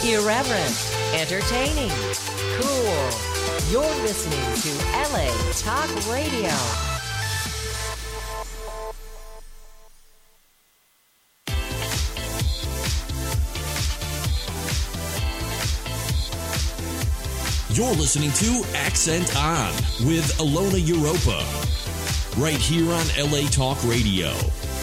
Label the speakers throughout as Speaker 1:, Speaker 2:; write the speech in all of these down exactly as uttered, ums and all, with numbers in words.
Speaker 1: Irreverent, entertaining, cool. You're listening to L A Talk Radio.
Speaker 2: You're listening to Accent On with Alona Europa, right here on L A Talk Radio.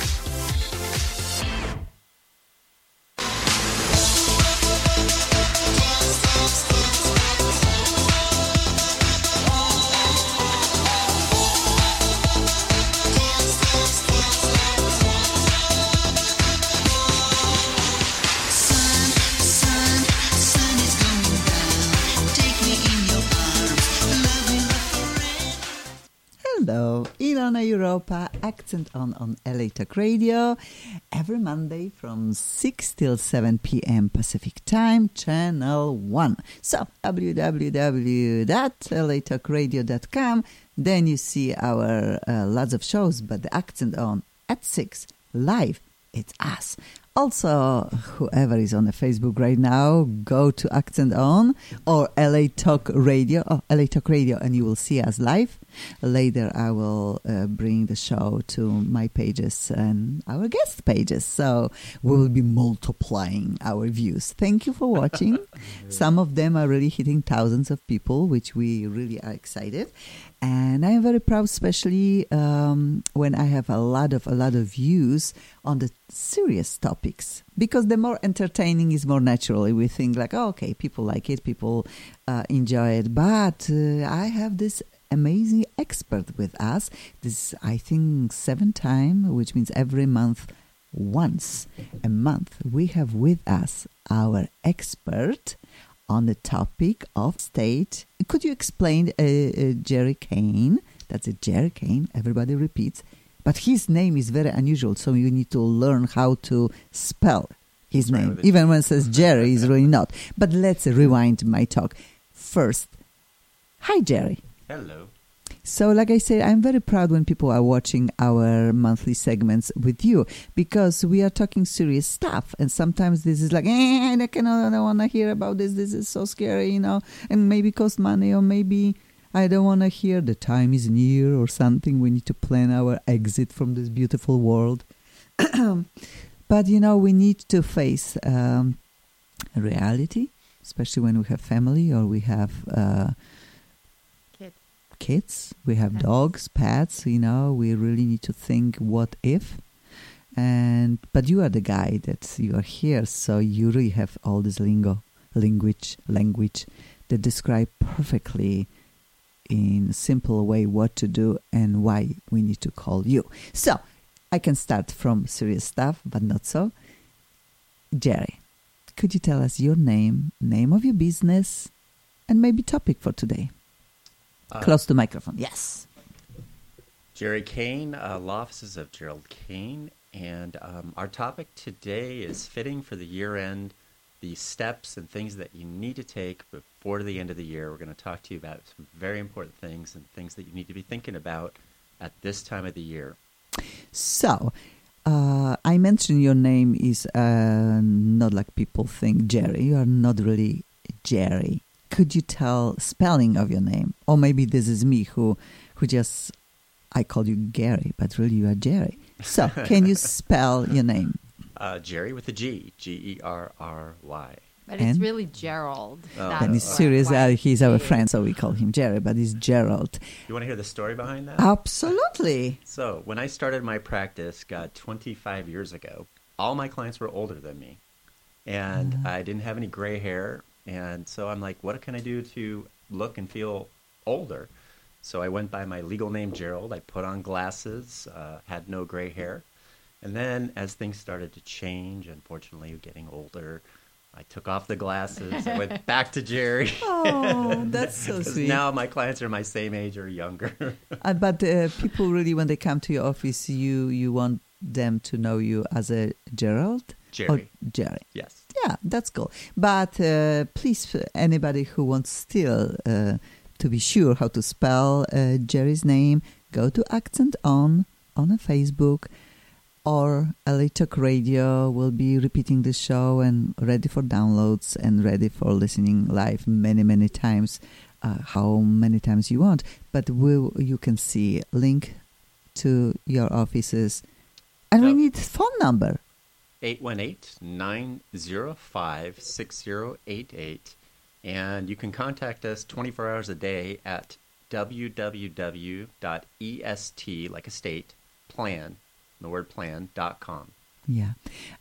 Speaker 3: Hello, Ilona Europa, Accent On on L A Talk Radio, every Monday from six till seven p.m. Pacific Time, Channel one. So, w w w dot l a talk radio dot com, then you see our uh, lots of shows, but the Accent On at six, live, it's us. Also, whoever is on the Facebook right now, go to Accent On or L A Talk Radio, oh, L A Talk Radio, and you will see us live. Later, I will uh, bring the show to my pages and our guest pages, so we will be multiplying our views. Thank you for watching. Some of them are really hitting thousands of people, which we really are excited. And I am very proud, especially um, when I have a lot of a lot of views on the serious topics, because the more entertaining is more naturally. We think like, oh, okay, people like it, people uh, enjoy it. But uh, I have this amazing expert with us. This, I think, seven time, which means every month, once a month, we have with us our expert on the topic of state. Could you explain uh, uh, Jerry Kane? That's a Jerry Kane. Everybody repeats. But his name is very unusual, so you need to learn how to spell his name. Right. Even when it says Jerry, it's really not. But let's rewind my talk. First, hi, Jerry.
Speaker 4: Hello.
Speaker 3: So, like I said, I'm very proud when people are watching our monthly segments with you, because we are talking serious stuff. And sometimes this is like, eh, I cannot, I don't want to hear about this. This is so scary, you know, and maybe cost money, or maybe I don't want to hear the time is near or something. We need to plan our exit from this beautiful world. But, you know, we need to face um, reality, especially when we have family or we have uh,
Speaker 5: kids.
Speaker 3: kids, we have
Speaker 5: Pets.
Speaker 3: dogs, pets, you know, we really need to think what if. And but you are the guy that you are here, so you really have all this lingo, language, language that describe perfectly in a simple way what to do and why we need to call you. So I can start from serious stuff, but not so. Jerry, could you tell us your name, name of your business, and maybe topic for today? Uh, Close to the microphone. Yes.
Speaker 4: Jerry Kane, uh, Law Offices of Gerald Kane. And um, our topic today is fitting for the year end, the steps and things that you need to take before the end of the year. We're going to talk to you about some very important things and things that you need to be thinking about at this time of the year.
Speaker 3: So, uh, I mentioned your name is uh, not like people think Jerry. You are not really Jerry. Could you tell spelling of your name? Or maybe this is me who, who just, I call you Gary, but really you are Jerry. So, can you spell your name?
Speaker 4: Uh, Jerry with a G, G E R R Y.
Speaker 5: But
Speaker 3: And?
Speaker 5: it's really Gerald.
Speaker 4: Oh.
Speaker 5: That's
Speaker 3: And he's
Speaker 5: why-
Speaker 3: serious.
Speaker 5: why
Speaker 3: Uh, he's our
Speaker 5: G.
Speaker 3: friend, so we call him Jerry, but he's Gerald.
Speaker 4: You want to hear the story behind that?
Speaker 3: Absolutely.
Speaker 4: So, when I started my practice, God, twenty-five years ago, all my clients were older than me. And
Speaker 3: Uh-huh.
Speaker 4: I didn't have any gray hair. And so I'm like, what can I do to look and feel older? So I went by my legal name, Gerald. I put on glasses, uh, had no gray hair. And then as things started to change, unfortunately, getting older, I took off the glasses. I went back to Jerry.
Speaker 3: Oh, that's so
Speaker 4: 'Cause
Speaker 3: sweet.
Speaker 4: now my clients are my same age or younger.
Speaker 3: Uh, but uh, people really, when they come to your office, you you want them to know you as a Gerald?
Speaker 4: Jerry.
Speaker 3: Or Jerry.
Speaker 4: Yes.
Speaker 3: Yeah, that's cool. But uh, please, anybody who wants still uh, to be sure how to spell uh, Jerry's name, go to Accent On on a Facebook. or L A Talk Radio will be repeating the show and ready for downloads and ready for listening live many, many times, uh, how many times you want. But we, you can see link to your offices. And
Speaker 4: Yep.
Speaker 3: we need phone number.
Speaker 4: eight one eight, nine zero five, six zero eight eight. And you can contact us twenty-four hours a day at w w w dot e s t, like a state, plan, the word plan, dot com.
Speaker 3: Yeah.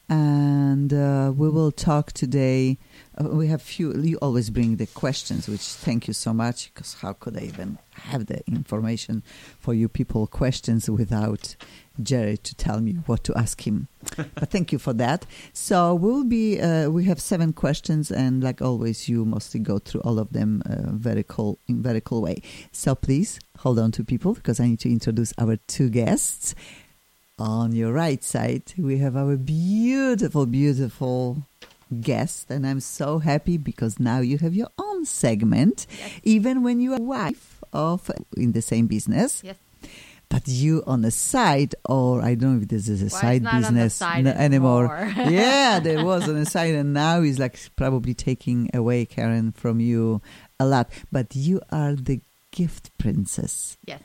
Speaker 3: And uh, we will talk today. Uh, we have few, you always bring the questions, which thank you so much, because how could I even have the information for you people questions without Jerry to tell me what to ask him. But thank you for that. So we'll be, uh, we have seven questions, and like always, you mostly go through all of them uh, very cool, in very cool way. So please hold on to people, because I need to introduce our two guests. On your right side, we have our beautiful, beautiful guest, and I'm so happy because now you have your own segment,
Speaker 5: Yes.
Speaker 3: even when you are wife of in the same business.
Speaker 5: Yes.
Speaker 3: But you on the side, or I don't know if this is a
Speaker 5: Well, it's
Speaker 3: side
Speaker 5: not on the
Speaker 3: business
Speaker 5: side
Speaker 3: n- anymore.
Speaker 5: anymore.
Speaker 3: Yeah, there was on the side, and now he's like probably taking away, Karen, from you a lot. But you are the gift princess,
Speaker 5: Yes.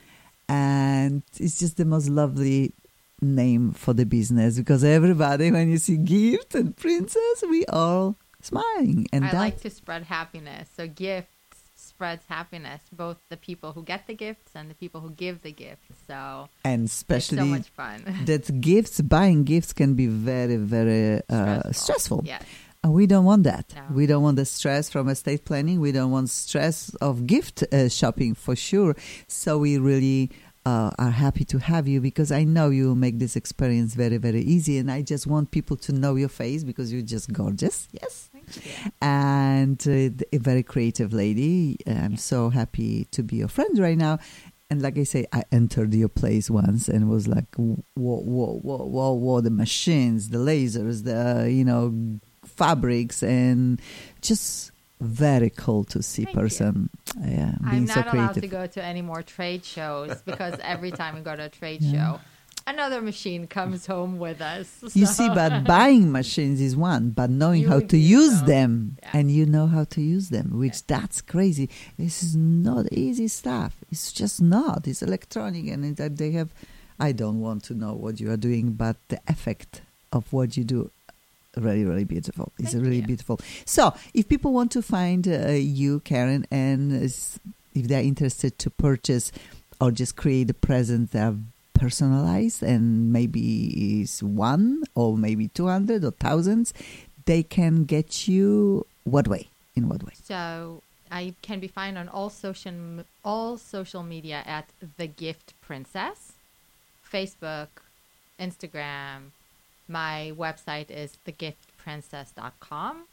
Speaker 3: and it's just the most lovely name for the business, because everybody, when you see gift and princess, we all smiling, and
Speaker 5: I
Speaker 3: that
Speaker 5: like to spread happiness. So gifts spreads happiness, both the people who get the gifts and the people who give the gifts. So
Speaker 3: and
Speaker 5: it's
Speaker 3: especially
Speaker 5: so much fun.
Speaker 3: that gifts, buying gifts can be very, very uh,
Speaker 5: Stressful.
Speaker 3: stressful.
Speaker 5: Yes.
Speaker 3: And we don't want that.
Speaker 5: No.
Speaker 3: We don't want the stress from estate planning. We don't want stress of gift uh, shopping for sure. So we really uh, are happy to have you, because I know you will make this experience very, very easy. And I just want people to know your face, because you're just gorgeous. Yes.
Speaker 5: Thank you.
Speaker 3: And uh, a very creative lady. I'm so happy to be your friend right now. And like I say, I entered your place once and was like, whoa, whoa, whoa, whoa, whoa, the machines, the lasers, the, you know, fabrics, and just very cool to see
Speaker 5: Thank you.
Speaker 3: person. Yeah, being
Speaker 5: I'm
Speaker 3: so
Speaker 5: not allowed
Speaker 3: creative.
Speaker 5: to go to any more trade shows, because every time we go to a trade
Speaker 3: Yeah.
Speaker 5: show, another machine comes home with us.
Speaker 3: You
Speaker 5: So-
Speaker 3: see, but buying machines is one, but knowing
Speaker 5: You
Speaker 3: how
Speaker 5: would
Speaker 3: to
Speaker 5: use
Speaker 3: use
Speaker 5: them.
Speaker 3: them,
Speaker 5: Yeah.
Speaker 3: and you know how to use them, which that's crazy. This is not easy stuff. It's just not. It's electronic, and it, that they have. I don't want to know what you are doing, but the effect of what you do, really, really beautiful. It's
Speaker 5: Thank
Speaker 3: really
Speaker 5: you.
Speaker 3: beautiful. So, if people want to find uh, you, Karen, and is- if they're interested to purchase or just create a present that are personalized, and maybe is one or maybe two hundred or thousands, they can get you what way? In what way?
Speaker 5: So I can be found on all social all social media at The Gift Princess, Facebook, Instagram. My website is the gift princess dot com.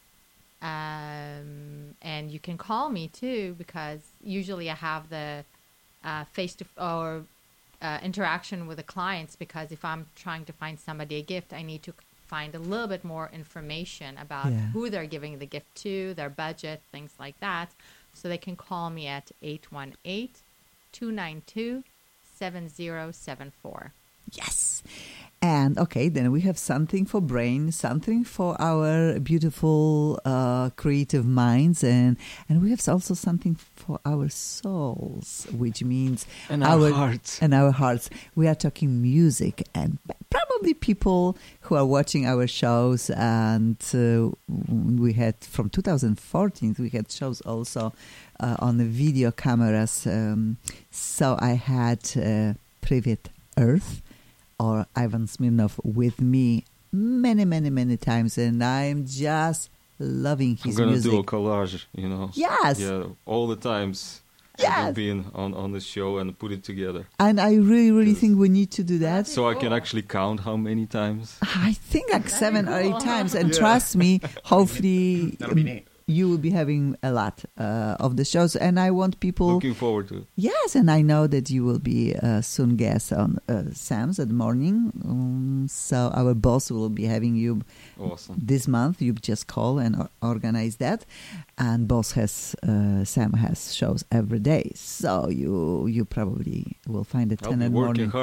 Speaker 5: Um, and you can call me too, because usually I have the uh, face to or uh, interaction with the clients, because if I'm trying to find somebody a gift, I need to find a little bit more information about
Speaker 3: Yeah.
Speaker 5: who they're giving the gift to, their budget, things like that. So they can call me at eight one eight, two nine two, seven zero seven four.
Speaker 3: Yes. And okay, then we have something for brain, something for our beautiful uh, creative minds, and and we have also something for our souls, which means
Speaker 6: And our hearts.
Speaker 3: and our hearts. We are talking music, and probably people who are watching our shows, and uh, we had from two thousand fourteen we had shows also uh, on the video cameras. Um, so I had uh, Privet Earth, or Ivan Smirnov, with me many, many, many times, and I'm just loving
Speaker 6: I'm
Speaker 3: his
Speaker 6: gonna
Speaker 3: music.
Speaker 6: do a collage, you know.
Speaker 3: Yes.
Speaker 6: Yeah, all the times
Speaker 3: Yes.
Speaker 6: I've been on, on the show and put it together.
Speaker 3: And I really, really
Speaker 6: Yes.
Speaker 3: think we need to do that.
Speaker 6: So I can
Speaker 5: Cool.
Speaker 6: actually count how many times.
Speaker 3: I think like
Speaker 5: Very
Speaker 3: seven or eight
Speaker 5: cool.
Speaker 3: times, and
Speaker 6: Yeah.
Speaker 3: trust me, hopefully
Speaker 4: That'll be neat.
Speaker 3: you will be having a lot uh, of the shows, and I want people.
Speaker 6: Looking forward to it.
Speaker 3: Yes, and I know that you will be uh, soon guest on uh, Sam's at the morning. Um, so our boss will be having you
Speaker 6: Awesome.
Speaker 3: this month. You just call and or- organize that, and boss has uh, Sam has shows every day. So you you probably will find a
Speaker 6: I'll
Speaker 3: ten
Speaker 6: be
Speaker 3: in the
Speaker 6: working
Speaker 3: morning.
Speaker 6: hard.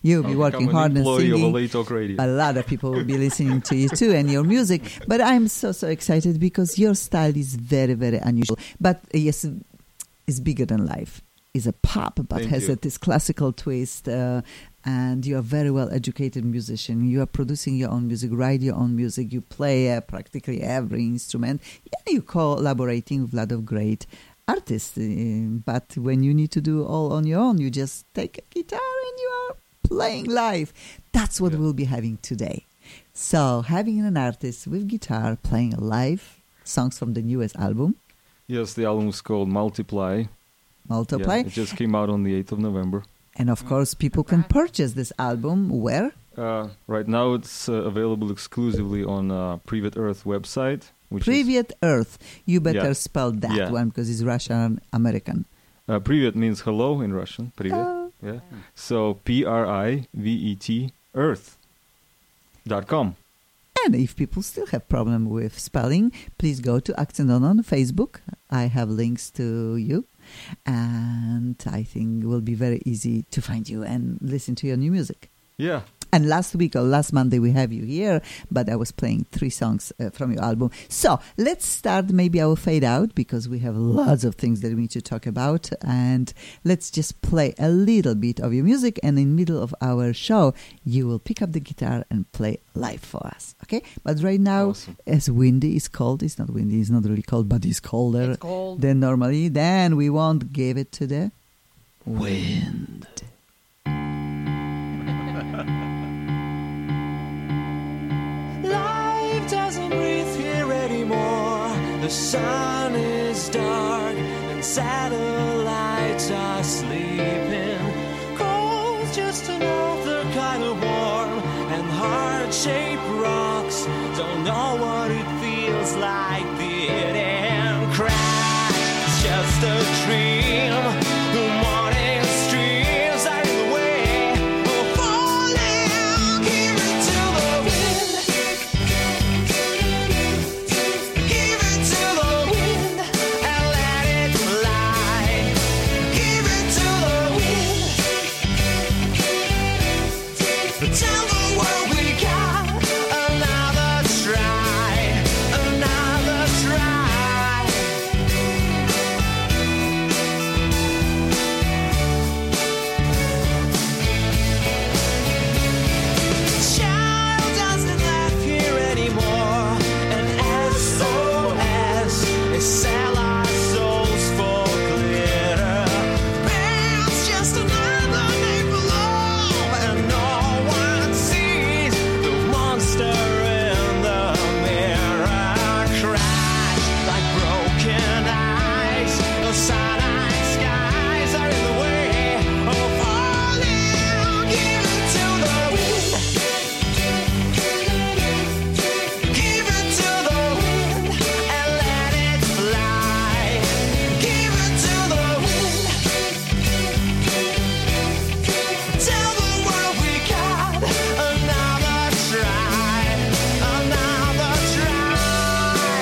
Speaker 3: You'll be
Speaker 6: I'll
Speaker 3: working
Speaker 6: become an
Speaker 3: hard and
Speaker 6: employee of
Speaker 3: singing.
Speaker 6: L A Talk Radio.
Speaker 3: A lot of people will be listening to you too and your music. But I'm so, so excited because your style is very, very unusual. But uh, yes, it's bigger than life. It's a pop, but
Speaker 6: Thank
Speaker 3: has
Speaker 6: you.
Speaker 3: a, this classical twist. Uh, and you are a very well educated musician. You are producing your own music, write your own music. You play uh, practically every instrument. Yeah, you're collaborating with a lot of great artists. Uh, but when you need to do all on your own, you just take a guitar and you are playing live. That's what
Speaker 6: Yeah.
Speaker 3: we'll be having today. So having an artist with guitar playing live songs from the newest album,
Speaker 6: Yes, the album is called Multiply.
Speaker 3: Multiply.
Speaker 6: Yeah, it just came out on the eighth of November.
Speaker 3: And of course, people can purchase this album where?
Speaker 6: Uh, right now, it's uh, available exclusively on uh, Privet Earth website. Which
Speaker 3: Privet Earth. You better
Speaker 6: Yeah.
Speaker 3: spell that
Speaker 6: Yeah.
Speaker 3: one because it's Russian American.
Speaker 6: is, uh, Privet means hello in Russian. Privet.
Speaker 3: Oh.
Speaker 6: Yeah. So P R I V E T Earth dot com.
Speaker 3: And if people still have problem with spelling, please go to Accent On on Facebook. I have links to you. And I think it will be very easy to find you and listen to your new music.
Speaker 6: Yeah.
Speaker 3: And last week or last Monday we have you here, but I was playing three songs uh, from your album. So let's start. Maybe I will fade out because we have lots of things that we need to talk about. And let's just play a little bit of your music. And in the middle of our show, you will pick up the guitar and play live for us. Okay? But right now,
Speaker 6: Awesome.
Speaker 3: as windy is cold, it's not windy, it's not really cold, but it's colder
Speaker 5: It's cold.
Speaker 3: than normally. Then we won't give it to the wind.
Speaker 7: Life doesn't breathe here anymore. The sun is dark and satellites are sleeping. Cold's just another kind of warm, and heart-shaped rocks don't know what it feels like beating. Cry, it's just a dream. The morning streams are in the way of falling. Give it to the wind. Give it to the wind and let it fly. Give it to the wind. Tell the world we got another try, another try. Child doesn't laugh here anymore. An S O S is sell our souls for glitter. Band's just another name for love, and no one sees the monster in the mirror. Cry like broken eyes. The cyanide skies are in the way of falling. Give it to the wind. Give it to the wind and let it fly. Give it to the wind. Tell the world we got another try, another try.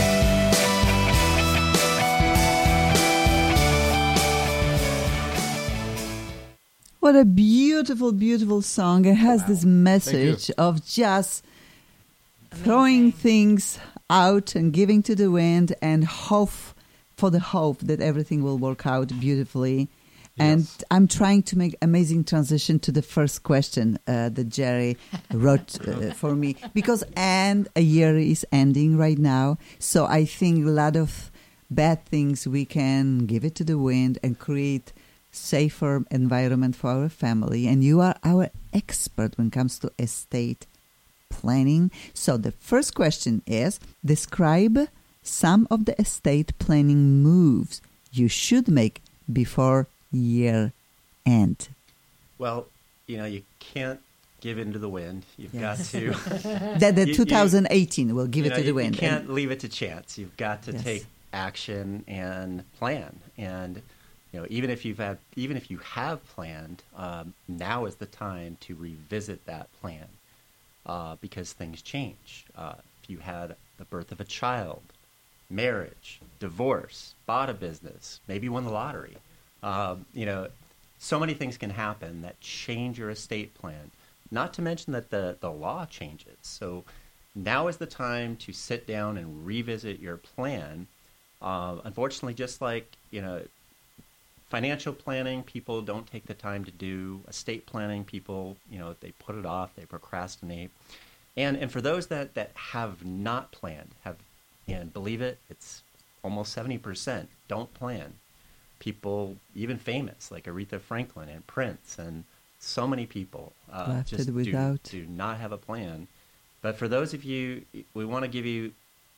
Speaker 3: What a beautiful, beautiful song. It has this message of just throwing things out and giving to the wind and hope for the hope that everything will work out beautifully. And
Speaker 6: Yes.
Speaker 3: I'm trying to make amazing transition to the first question uh, that Jerry wrote uh, for me because and a year is ending right now. So I think a lot of bad things we can give it to the wind and create safer environment for our family. And you are our expert when it comes to estate planning. So the first question is, describe some of the estate planning moves you should make before year end.
Speaker 4: Well, you know, you can't give in to the wind. You've
Speaker 3: Yes.
Speaker 4: got to.
Speaker 3: That the
Speaker 4: You- you-
Speaker 3: two thousand eighteen will give
Speaker 4: you
Speaker 3: it
Speaker 4: know,
Speaker 3: to the
Speaker 4: you,
Speaker 3: wind.
Speaker 4: You can't leave it to chance. You've got to
Speaker 3: Yes.
Speaker 4: take action and plan. And you know, even if you've had, even if you have planned, um, now is the time to revisit that plan uh, because things change. Uh, if you had the birth of a child, marriage, divorce, bought a business, maybe won the lottery, um, you know. so many things can happen that change your estate plan. Not to mention that the, the law changes. So now is the time to sit down and revisit your plan. Uh, unfortunately, just like, you know, financial planning, people don't take the time to do. Estate planning, people, you know, they put it off, they procrastinate. And and for those that, that have not planned, have, and believe it, it's almost seventy percent don't plan. People, even famous, like Aretha Franklin and Prince, and so many people uh,
Speaker 3: Left
Speaker 4: just
Speaker 3: it
Speaker 4: do,
Speaker 3: without.
Speaker 4: do not have a plan. But for those of you, we want to give you,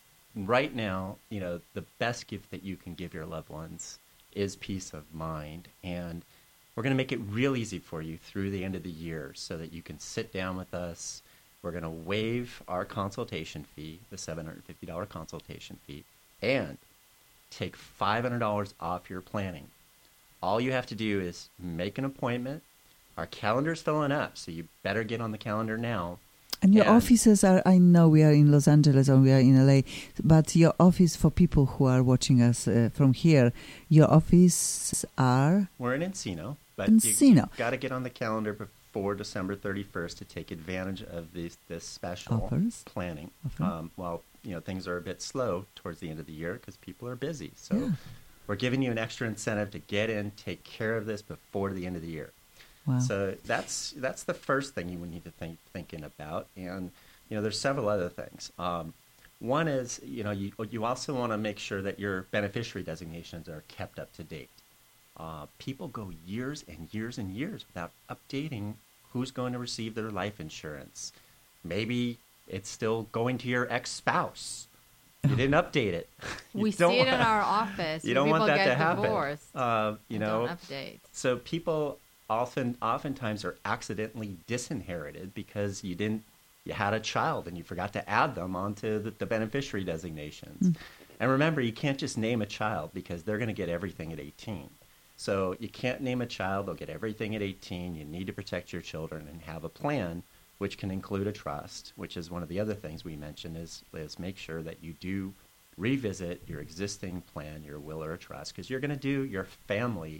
Speaker 4: right now, you know, the best gift that you can give your loved ones is peace of mind. And we're going to make it real easy for you through the end of the year so that you can sit down with us. We're going to waive our consultation fee, the seven hundred fifty dollars consultation fee, and take five hundred dollars off your planning. All you have to do is make an appointment. Our calendar's filling up, so you better get on the calendar now.
Speaker 3: And your
Speaker 4: And-
Speaker 3: offices are, I know we are in Los Angeles or we are in L A, but your office, for people who are watching us uh, from here, your offices are
Speaker 4: We're in Encino, but
Speaker 3: Encino.
Speaker 4: you, you've got to get on the calendar before December thirty-first to take advantage of this, this special
Speaker 3: Offers.
Speaker 4: planning.
Speaker 3: Offer.
Speaker 4: Um, while you know things are a bit slow towards the end of the year because people are busy, so
Speaker 3: Yeah.
Speaker 4: we're giving you an extra incentive to get in, take care of this before the end of the year.
Speaker 3: Wow.
Speaker 4: So that's that's the first thing you would need to think thinking about, and you know there's several other things. Um, one is you know you you also want to make sure that your beneficiary designations are kept up to date. Uh, people go years and years and years without updating who's going to receive their life insurance. Maybe it's still going to your ex-spouse. You didn't update it. You
Speaker 5: we
Speaker 4: don't
Speaker 5: see it in
Speaker 4: want-
Speaker 5: our office.
Speaker 4: You
Speaker 5: when
Speaker 4: don't want
Speaker 5: people
Speaker 4: that
Speaker 5: get
Speaker 4: to happen.
Speaker 5: divorced.
Speaker 4: Uh, you
Speaker 5: and
Speaker 4: know,
Speaker 5: don't update.
Speaker 4: so people often, oftentimes, are accidentally disinherited because you didn't, you had a child and you forgot to add them onto the, the beneficiary designations. And remember, you can't just name a child because they're going to get everything at eighteen. So you can't name a child; they'll get everything at eighteen. You need to protect your children and have a plan, which can include a trust. Which is one of the other things we mentioned is is make sure that you do revisit your existing plan, your will or a trust, because you're going to do your family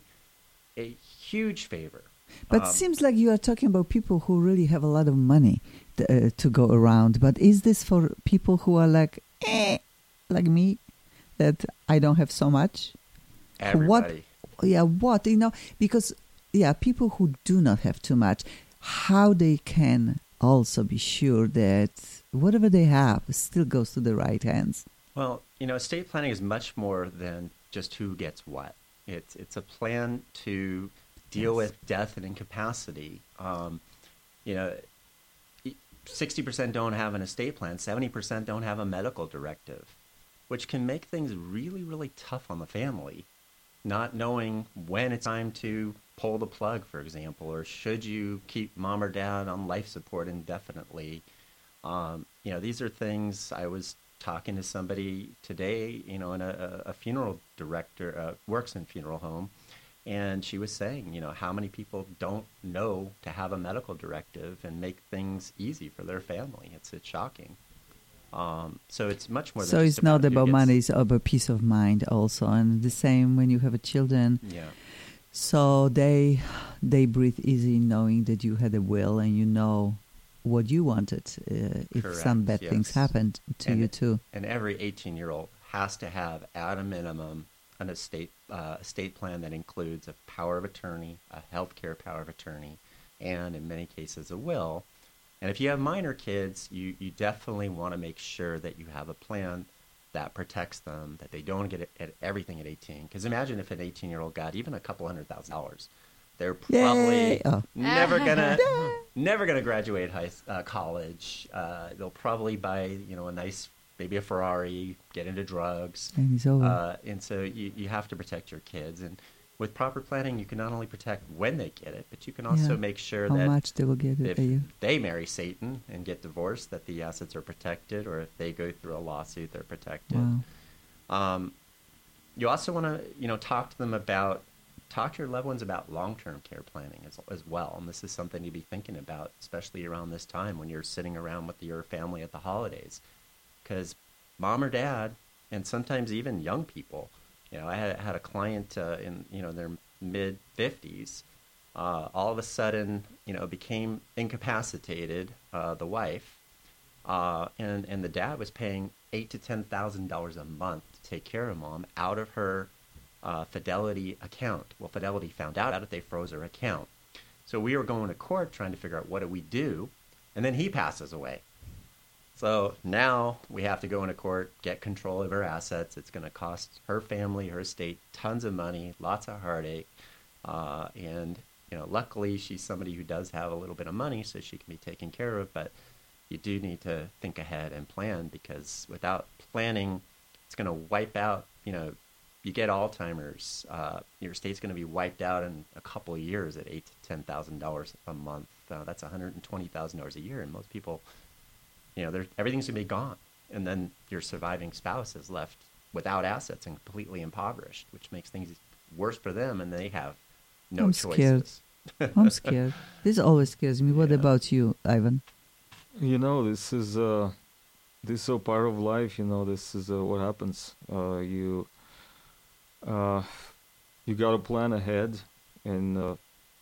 Speaker 4: a huge favor.
Speaker 3: But
Speaker 4: Um,
Speaker 3: it seems like you are talking about people who really have a lot of money to, uh, to go around. But is this for people who are like, eh, like me, that I don't have so much?
Speaker 4: everybody.
Speaker 3: Yeah, what, you know, because, yeah, people who do not have too much, how they can also be sure that whatever they have still goes to the right hands.
Speaker 4: Well, you know, estate planning is much more than just who gets what. It's it's a plan to deal
Speaker 3: Yes.
Speaker 4: with death and incapacity. Um, you know, sixty percent don't have an estate plan, seventy percent don't have a medical directive, which can make things really, really tough on the family, not knowing when it's time to pull the plug, for example, or should you keep mom or dad on life support indefinitely. Um, you know, these are things. I was talking to somebody today, you know, in a, a funeral director, uh, works in funeral home, and she was saying, you know, how many people don't know to have a medical directive and make things easy for their family. It's it's shocking. Um, so it's much more than
Speaker 3: So
Speaker 4: just
Speaker 3: it's not
Speaker 4: who
Speaker 3: about
Speaker 4: gets-
Speaker 3: money, it's about peace of mind also. And the same when you have a children.
Speaker 4: Yeah.
Speaker 3: So they they breathe easy knowing that you had a will and you know what you wanted uh, if some
Speaker 4: Correct,
Speaker 3: bad things
Speaker 4: yes.
Speaker 3: happened to
Speaker 4: And
Speaker 3: you
Speaker 4: it-
Speaker 3: too.
Speaker 4: And every eighteen-year-old has to have, at a minimum, an estate uh, estate plan that includes a power of attorney, a healthcare power of attorney, and in many cases a will. And if you have minor kids, you, you definitely want to make sure that you have a plan that protects them, that they don't get it at everything at eighteen. Because imagine if an eighteen-year-old got even a couple hundred thousand dollars. They're probably
Speaker 3: Yay! Oh.
Speaker 4: never gonna never gonna graduate high s- uh, college. Uh, they'll probably buy you know a nice maybe a Ferrari, get into drugs,
Speaker 3: And it's over.
Speaker 4: uh, and so you you have to protect your kids. And with proper planning, you can not only protect when they get it, but you can also
Speaker 3: Yeah.
Speaker 4: make sure
Speaker 3: How
Speaker 4: that
Speaker 3: much they will get
Speaker 4: if
Speaker 3: a year.
Speaker 4: they marry Satan and get divorced, that the assets are protected, or if they go through a lawsuit, they're protected.
Speaker 3: Wow.
Speaker 4: Um, you also want to, you know, talk to them about, talk to your loved ones about long-term care planning as, as well. And this is something to be thinking about, especially around this time when you're sitting around with your family at the holidays. Because mom or dad, and sometimes even young people, you know, I had, had a client uh, in, you know, their mid fifties, uh, all of a sudden, you know, became incapacitated, uh, the wife, uh, and, and the dad was paying eight to ten thousand dollars a month to take care of mom out of her uh, Fidelity account. Well, Fidelity found out about it. They froze her account. So we were going to court trying to figure out what do we do, and then he passes away. So now we have to go into court, get control of her assets. It's going to cost her family, her estate, tons of money, lots of heartache. Uh, and, you know, luckily she's somebody who does have a little bit of money, so she can be taken care of. But you do need to think ahead and plan, because without planning, it's going to wipe out, you know, you get Alzheimer's, uh, your estate's going to be wiped out in a couple of years at eight to ten thousand dollars a month. Uh, that's one hundred twenty thousand dollars a year, and most people, you know, they're, everything's going to be gone. And then your surviving spouse is left without assets and completely impoverished, which makes things worse for them, and they have no
Speaker 3: I'm
Speaker 4: choices.
Speaker 3: scared. I'm scared. This always scares me. What
Speaker 4: Yeah.
Speaker 3: about you, Ivan?
Speaker 6: You know, this is uh, this is a part of life. You know, this is uh, what happens. Uh, you uh, you got to plan ahead, and uh,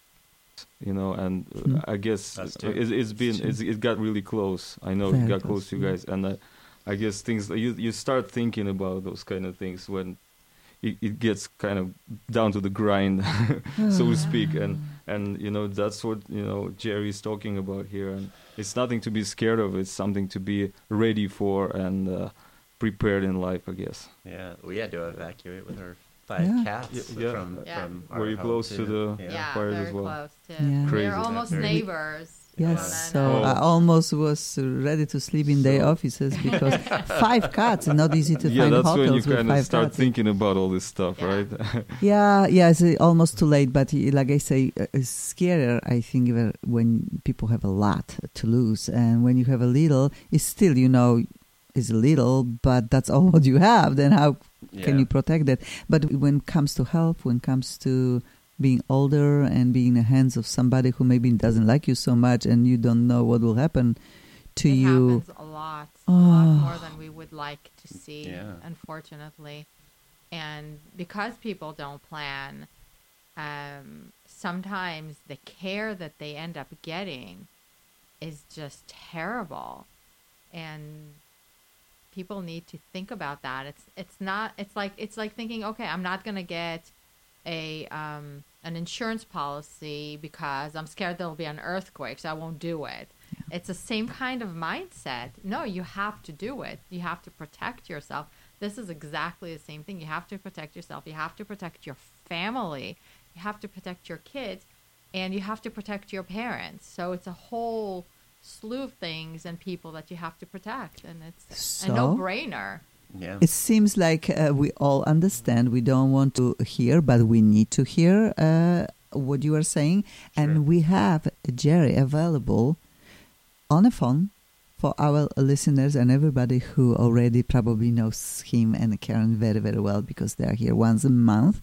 Speaker 6: you know, and uh,
Speaker 3: Hmm.
Speaker 6: I guess
Speaker 4: Us
Speaker 6: it,
Speaker 4: too.
Speaker 6: it's been
Speaker 3: True.
Speaker 6: it's, it got really close. I know
Speaker 3: Very
Speaker 6: it got
Speaker 3: close,
Speaker 6: close to you
Speaker 3: yeah.
Speaker 6: guys, and uh, I guess things you you start thinking about those kind of things when it, it gets kind of down to the grind, so to speak, and and you know that's what you know Jerry's talking about here, and it's nothing to be scared of. It's something to be ready for and uh, prepared in life, I guess.
Speaker 4: Yeah, we had to evacuate with our five
Speaker 3: Yeah.
Speaker 4: cats
Speaker 6: Y- yeah.
Speaker 4: from,
Speaker 5: Yeah.
Speaker 4: from
Speaker 6: Were
Speaker 4: our
Speaker 6: you
Speaker 4: home
Speaker 6: close to
Speaker 4: too.
Speaker 6: the-
Speaker 4: Yeah.
Speaker 5: Yeah,
Speaker 6: fires
Speaker 5: very
Speaker 6: as well.
Speaker 5: close to.
Speaker 3: Yeah.
Speaker 6: Crazy.
Speaker 5: They're almost
Speaker 4: Very-
Speaker 5: neighbors.
Speaker 3: Yes,
Speaker 5: And
Speaker 3: so
Speaker 5: then,
Speaker 6: Oh.
Speaker 3: I almost was ready to sleep in their
Speaker 6: So-
Speaker 3: offices because five cats, not easy to
Speaker 6: Yeah,
Speaker 3: find
Speaker 6: that's when you
Speaker 3: hotels with
Speaker 6: kind of
Speaker 3: five
Speaker 6: start
Speaker 3: cats.
Speaker 6: thinking about all this stuff,
Speaker 5: Yeah.
Speaker 6: right?
Speaker 3: Yeah, yeah, it's uh, almost too late. But uh, like I say, uh, it's scarier, I think, even when people have a lot to lose. And when you have a little, it's still, you know, it's little, but that's all what you have. Then how
Speaker 4: Yeah.
Speaker 3: can you protect that? But when it comes to health, when it comes to being older and being in the hands of somebody who maybe doesn't like you so much and you don't know what will happen to
Speaker 5: it
Speaker 3: you.
Speaker 5: happens a lot, a lot
Speaker 3: Oh.
Speaker 5: more than we would like to see,
Speaker 4: Yeah.
Speaker 5: unfortunately. And because people don't plan, um, sometimes the care that they end up getting is just terrible. And people need to think about that. It's it's not it's like it's like thinking, okay, I'm not gonna get a um, an insurance policy because I'm scared there'll be an earthquake, so I won't do it. It's the same kind of mindset. No, you have to do it. You have to protect yourself. This is exactly the same thing. You have to protect yourself. You have to protect your family. You have to protect your kids, and you have to protect your parents. So it's a whole slew of things and people that you have to protect, and it's
Speaker 3: So?
Speaker 5: a no-brainer.
Speaker 4: Yeah.
Speaker 3: It seems like uh, we all understand. We don't want to hear, but we need to hear uh, what you are saying.
Speaker 4: Sure.
Speaker 3: And we have Jerry available on the phone for our listeners and everybody who already probably knows him and Karen very, very well because they are here once a month.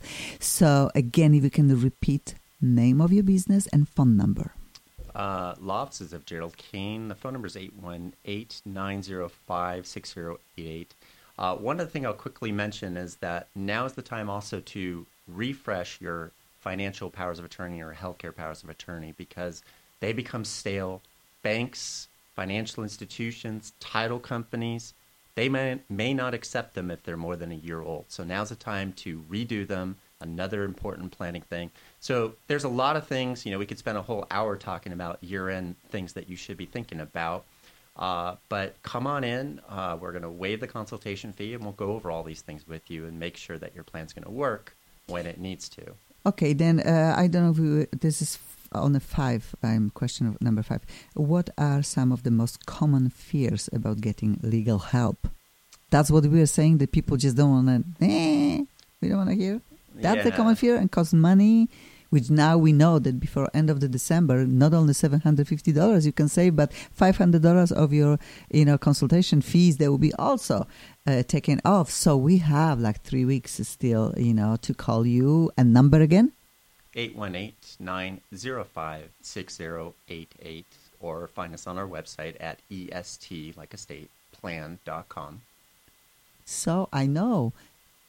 Speaker 3: So again, if you can repeat name of your business and phone number.
Speaker 4: Uh, Law Offices of Gerald Kane. The phone number is eight one eight, nine zero five, six zero eight eight. Uh, one other thing I'll quickly mention is that now is the time also to refresh your financial powers of attorney or healthcare powers of attorney because they become stale. Banks, financial institutions, title companies, they may, may not accept them if they're more than a year old. So now's the time to redo them, another important planning thing. So there's a lot of things, you know, we could spend a whole hour talking about year-end things that you should be thinking about. Uh, but come on in. Uh, we're going to waive the consultation fee, and we'll go over all these things with you and make sure that your plan's going to work when it needs to.
Speaker 3: Okay, then uh, I don't know if we, this is on the five. I'm question of number five. What are some of the most common fears about getting legal help? That's what we are saying. That people just don't want to. Eh, we don't want to hear. That's the
Speaker 4: Yeah.
Speaker 3: common fear and costs money. Which now we know that before end of the December, not only seven hundred fifty dollars you can save, but five hundred dollars of your, you know, consultation fees that will be also uh, taken off. So we have like three weeks still, you know, to call you. And number again?
Speaker 4: eight one eight, nine zero five, six zero eight eight or find us on our website at est, like estate, plan dot com.
Speaker 3: So I know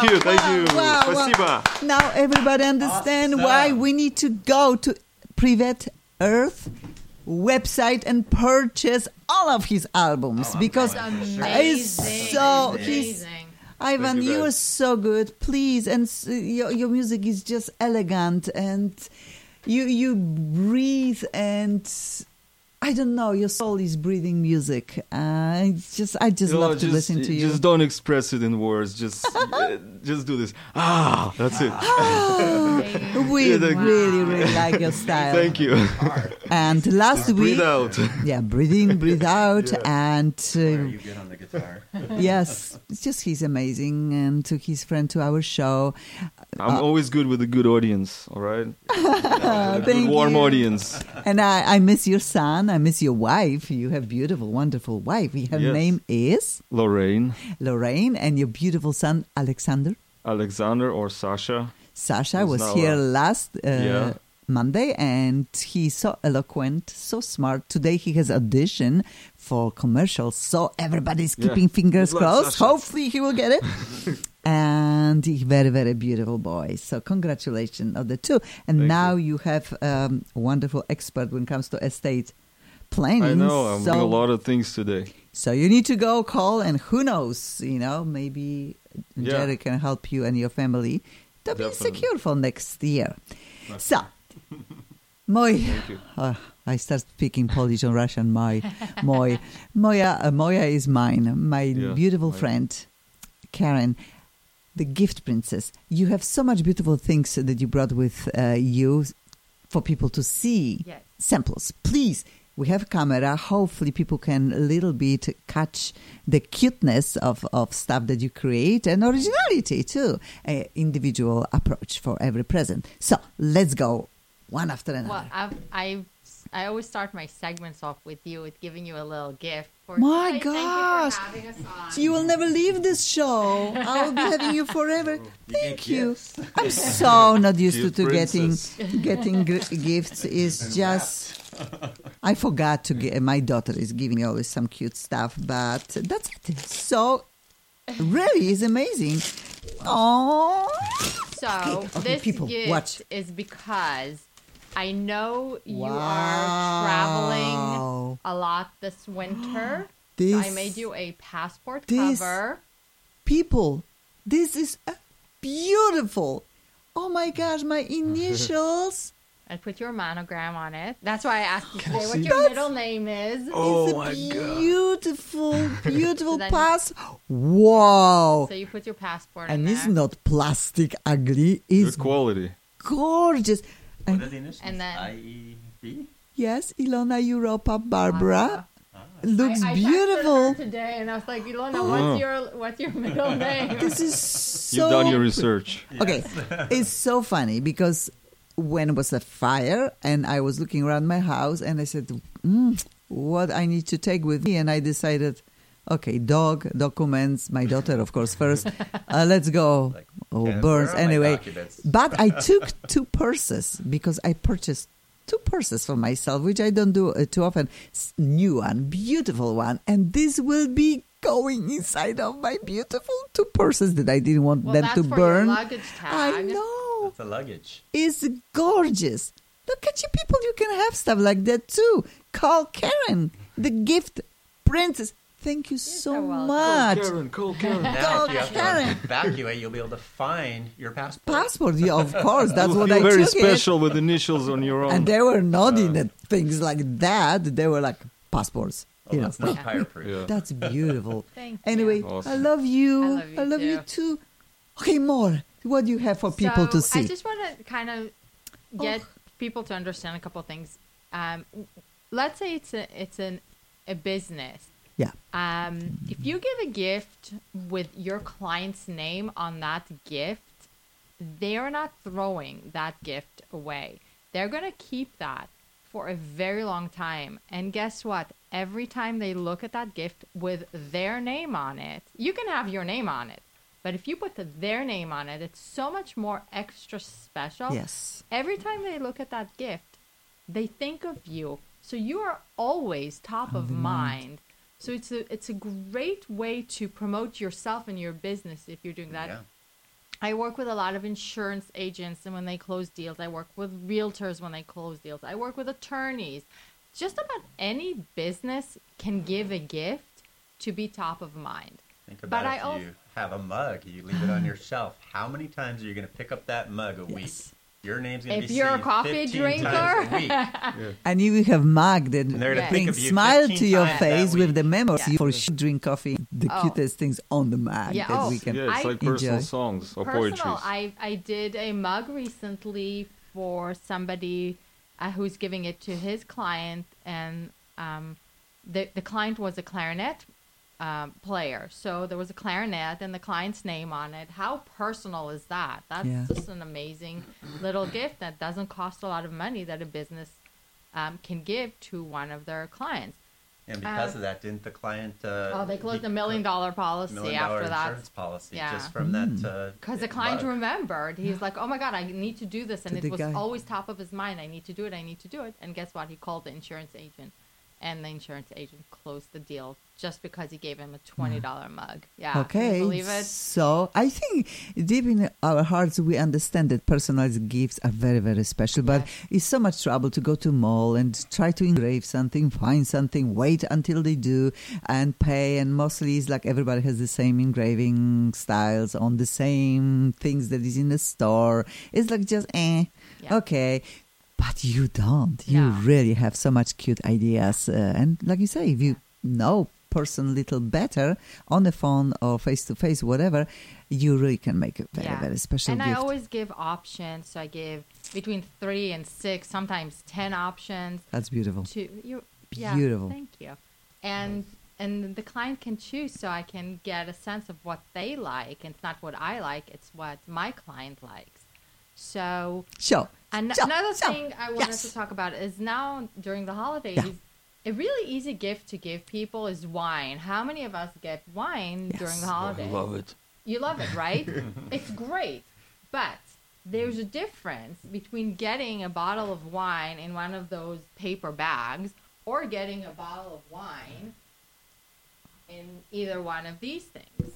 Speaker 6: Thank you, thank
Speaker 3: wow,
Speaker 6: you.
Speaker 3: wow, wow.
Speaker 6: Спасибо.
Speaker 3: Now everybody understand
Speaker 4: Awesome.
Speaker 3: why we need to go to Privet Earth website and purchase all of his albums
Speaker 4: Oh, I'm
Speaker 3: because
Speaker 4: going for sure.
Speaker 3: it's
Speaker 5: Amazing.
Speaker 3: so
Speaker 4: Amazing.
Speaker 3: he's
Speaker 5: Amazing.
Speaker 3: Ivan,
Speaker 6: Thank you,
Speaker 3: you are
Speaker 6: guys.
Speaker 3: so good. Please, and s- your your music is just elegant, and you you breathe, and I don't know, your soul is breathing music. Uh, it's just I just
Speaker 6: You know,
Speaker 3: love to
Speaker 6: just,
Speaker 3: listen to you.
Speaker 6: Just don't express it in words. Just, uh, just do this. Ah, that's it.
Speaker 3: we
Speaker 6: Yeah, the-
Speaker 3: really really like your style.
Speaker 6: Thank you.
Speaker 3: And last week,
Speaker 6: Breathe out.
Speaker 3: yeah, breathe in, breathe out, and
Speaker 4: Where are
Speaker 3: uh,
Speaker 4: you good on the guitar?
Speaker 3: yes, it's just he's amazing, and took his friend to our show.
Speaker 6: I'm always good with a good audience. All right,
Speaker 3: Uh,
Speaker 6: good
Speaker 3: thank
Speaker 6: warm
Speaker 3: you.
Speaker 6: audience.
Speaker 3: And I, I miss your son. I miss your wife. You have beautiful, wonderful wife. Her
Speaker 6: Yes.
Speaker 3: name is
Speaker 6: Lorraine,
Speaker 3: Lorraine, and your beautiful son Alexander.
Speaker 6: Alexander, or Sasha.
Speaker 3: Sasha
Speaker 6: He's
Speaker 3: was
Speaker 6: now,
Speaker 3: here
Speaker 6: uh,
Speaker 3: last uh,
Speaker 6: yeah.
Speaker 3: Monday, and he's so eloquent, so smart. Today he has audition for commercials, so everybody's
Speaker 6: Yeah.
Speaker 3: keeping fingers
Speaker 6: Good luck,
Speaker 3: crossed.
Speaker 6: Sasha.
Speaker 3: Hopefully he will get it. And he very, very beautiful boy. So congratulations on the two. And
Speaker 6: Thank
Speaker 3: now you, have um, a wonderful expert when it comes to estate planning.
Speaker 6: I know. I'm
Speaker 3: so,
Speaker 6: doing a lot of things today.
Speaker 3: so you need to go call, and who knows, you know, maybe
Speaker 6: Yeah.
Speaker 3: Jerry can help you and your family to be
Speaker 6: Definitely.
Speaker 3: secure for next year. So, moi,
Speaker 6: Thank you.
Speaker 3: uh, I start speaking Polish and Russian. My, moi, moja, uh, moja is mine. My
Speaker 6: Yeah,
Speaker 3: beautiful
Speaker 6: moja.
Speaker 3: friend, Karen, the gift princess. You have so much beautiful things that you brought with uh, you for people to see.
Speaker 5: Yes.
Speaker 3: Samples, please. We have camera. Hopefully, people can a little bit catch the cuteness of, of stuff that you create and originality too. An individual approach for every present. So let's go one after another.
Speaker 5: Well, I've, I I always start my segments off with you with giving you a little gift. For
Speaker 3: My
Speaker 5: today.
Speaker 3: gosh.
Speaker 5: Thank you for having us on.
Speaker 3: So you will never leave this show. I'll be having you forever. Thank you.
Speaker 4: gifts.
Speaker 3: I'm so not used to,
Speaker 6: Gift
Speaker 3: to getting
Speaker 6: princess.
Speaker 3: getting g- gifts. Is just I forgot to get. My daughter is giving always some cute stuff, but that's it. So really is amazing. Oh,
Speaker 5: So
Speaker 3: okay,
Speaker 5: this
Speaker 3: people,
Speaker 5: gift
Speaker 3: watch.
Speaker 5: is because I know you are
Speaker 3: Wow.
Speaker 5: traveling a lot this winter. So I
Speaker 3: This-
Speaker 5: made you a passport
Speaker 3: this-
Speaker 5: cover.
Speaker 3: people, this is uh, beautiful. Oh my gosh, my initials.
Speaker 5: I put your monogram on it. That's why I asked you today what
Speaker 6: see
Speaker 5: your
Speaker 3: that?
Speaker 5: middle name is.
Speaker 6: Oh
Speaker 3: It's a
Speaker 6: my god!
Speaker 3: beautiful, beautiful
Speaker 5: So then-
Speaker 3: pass. Wow.
Speaker 5: So you put your passport
Speaker 3: And
Speaker 5: in
Speaker 3: it's
Speaker 5: there.
Speaker 3: not plastic ugly. It's
Speaker 6: Good quality.
Speaker 3: gorgeous.
Speaker 4: What
Speaker 3: And
Speaker 4: are the initials?
Speaker 5: And then-
Speaker 4: I E B?
Speaker 3: yes, Ilona Europa Barbara looks
Speaker 5: I, I texted
Speaker 3: beautiful.
Speaker 5: her today, and I was like, Ilona, what's your what's your middle name?
Speaker 3: This is so
Speaker 6: You've done your research.
Speaker 3: Okay, it's so funny because when it was a fire and I was looking around my house and I said, mm, what I need to take with me, and I decided, okay, dog, documents, my daughter, of course, first. Uh, let's go.
Speaker 4: Like,
Speaker 3: Oh,
Speaker 4: yeah,
Speaker 3: Burns.
Speaker 4: where are my
Speaker 3: Anyway,
Speaker 4: documents?
Speaker 3: but I took two purses because I purchased two purses for myself, which I don't do uh, too often. S- New one, beautiful one, and this will be going inside of my beautiful two purses that I didn't want
Speaker 5: Well,
Speaker 3: them
Speaker 5: that's
Speaker 3: to
Speaker 5: for
Speaker 3: burn.
Speaker 5: your luggage tag.
Speaker 3: I know.
Speaker 4: That's the luggage.
Speaker 3: It's gorgeous. Look at you people. You can have stuff like that too. Call Karen, the gift princess. Thank you so
Speaker 5: so welcome.
Speaker 3: much.
Speaker 6: Karen, call Karen.
Speaker 4: Now, if you have
Speaker 3: Karen.
Speaker 4: to evacuate, you'll be able to find your passport.
Speaker 3: Passport, yeah, of course. That's
Speaker 6: You
Speaker 3: what
Speaker 6: feel
Speaker 3: I
Speaker 6: very
Speaker 3: took it.
Speaker 6: special with initials on your own.
Speaker 3: And they were not in the things like that. They were like passports.
Speaker 4: Oh,
Speaker 3: you know.
Speaker 4: that's not fireproof.
Speaker 6: Yeah.
Speaker 3: That's beautiful.
Speaker 5: Thank you.
Speaker 3: Anyway,
Speaker 6: Awesome.
Speaker 3: I love you.
Speaker 5: I love you
Speaker 3: too. Okay, more. What do you have for people
Speaker 5: so
Speaker 3: to see?
Speaker 5: I just want to kind of get
Speaker 3: Oh.
Speaker 5: people to understand a couple things. Um, let's say it's a it's an a business.
Speaker 3: yeah.
Speaker 5: Um, if you give a gift with your client's name on that gift, they're not throwing that gift away. They're going to keep that for a very long time. And guess what? Every time they look at that gift with their name on it, you can have your name on it. But if you put the, their name on it, it's so much more extra special.
Speaker 3: Yes.
Speaker 5: Every time they look at that gift, they think of you. So you are always top of mind. So it's a it's a great way to promote yourself and your business if you're doing that.
Speaker 4: Yeah.
Speaker 5: I work with a lot of insurance agents, and when they close deals, I work with realtors when they close deals. I work with attorneys. Just about any business can give a gift to be top of mind.
Speaker 4: Think about
Speaker 5: But
Speaker 4: if
Speaker 5: I
Speaker 4: you
Speaker 5: also-
Speaker 4: have a mug, you leave it on your shelf. How many times are you going to pick up that mug a week?
Speaker 3: Yes.
Speaker 4: Your name's going to
Speaker 5: If
Speaker 4: be
Speaker 5: you're a
Speaker 4: seen
Speaker 5: coffee
Speaker 4: fifteen
Speaker 5: drinker.
Speaker 4: times a week.
Speaker 3: And you have mug that
Speaker 4: And they're gonna
Speaker 3: brings
Speaker 4: think of you
Speaker 3: smile to
Speaker 4: fifteen
Speaker 3: your
Speaker 4: times that
Speaker 3: face with
Speaker 4: week.
Speaker 3: the memos.
Speaker 5: Yeah.
Speaker 3: You for sure drink coffee, the
Speaker 5: Oh.
Speaker 3: cutest things on the mug
Speaker 5: Yeah,
Speaker 3: that
Speaker 5: oh.
Speaker 3: we can.
Speaker 6: Yeah, it's
Speaker 5: I
Speaker 6: like personal
Speaker 3: enjoy.
Speaker 6: songs or
Speaker 5: Personal.
Speaker 6: poetry.
Speaker 5: I, I did a mug recently for somebody uh, who's giving it to his client, and um, the the client was a clarinet um, player. So there was a clarinet and the client's name on it. How personal is that? That's
Speaker 3: Yeah.
Speaker 5: just an amazing little gift that doesn't cost a lot of money that a business um, can give to one of their clients.
Speaker 4: And because
Speaker 5: Uh,
Speaker 4: of that, didn't the client... Uh,
Speaker 5: Oh, they closed
Speaker 4: he-
Speaker 5: a million dollar policy
Speaker 4: million dollar
Speaker 5: after that.
Speaker 4: insurance policy
Speaker 5: Yeah.
Speaker 4: just from that.
Speaker 5: Because
Speaker 4: Uh,
Speaker 5: the client
Speaker 4: mug.
Speaker 5: remembered. He's like, oh my God, I need to do this. And
Speaker 3: To
Speaker 5: it
Speaker 3: the
Speaker 5: was
Speaker 3: guy.
Speaker 5: always top of his mind. I need to do it. I need to do it. And guess what? He called the insurance agent. And the insurance agent closed the deal just because he gave him a twenty dollars mug. Yeah. Can
Speaker 3: Okay,
Speaker 5: you believe it?
Speaker 3: so I think deep in our hearts we understand that personalized gifts are very, very special. But it's so much trouble to go to mall and try to engrave something, find something, wait until they do, and pay. And mostly it's like everybody has the same engraving styles on the same things that is in the store. It's like just eh,
Speaker 5: Yeah.
Speaker 3: okay. But you don't. You
Speaker 5: Yeah.
Speaker 3: really have so much cute ideas. Uh, and like you say, if you know person a little better on the phone or face to face, whatever, you really can make a very,
Speaker 5: Yeah.
Speaker 3: very special
Speaker 5: And
Speaker 3: gift.
Speaker 5: I always give options. So I give between three and six, sometimes ten options.
Speaker 3: That's beautiful.
Speaker 5: To you, yeah,
Speaker 3: Beautiful.
Speaker 5: Thank you. And and the client can choose, so I can get a sense of what they like. And it's not what I like; it's what my client likes. So
Speaker 3: Sure.
Speaker 5: an-
Speaker 3: Sure,
Speaker 5: another
Speaker 3: sure.
Speaker 5: thing I wanted
Speaker 3: Yes.
Speaker 5: to talk about is now during the holidays.
Speaker 3: Yeah.
Speaker 5: A really easy gift to give people is wine. How many of us get wine
Speaker 3: Yes.
Speaker 5: during the
Speaker 6: I
Speaker 5: holidays?
Speaker 6: love it.
Speaker 5: You love it, right? It's great. But there's a difference between getting a bottle of wine in one of those paper bags or getting a bottle of wine in either one of these things.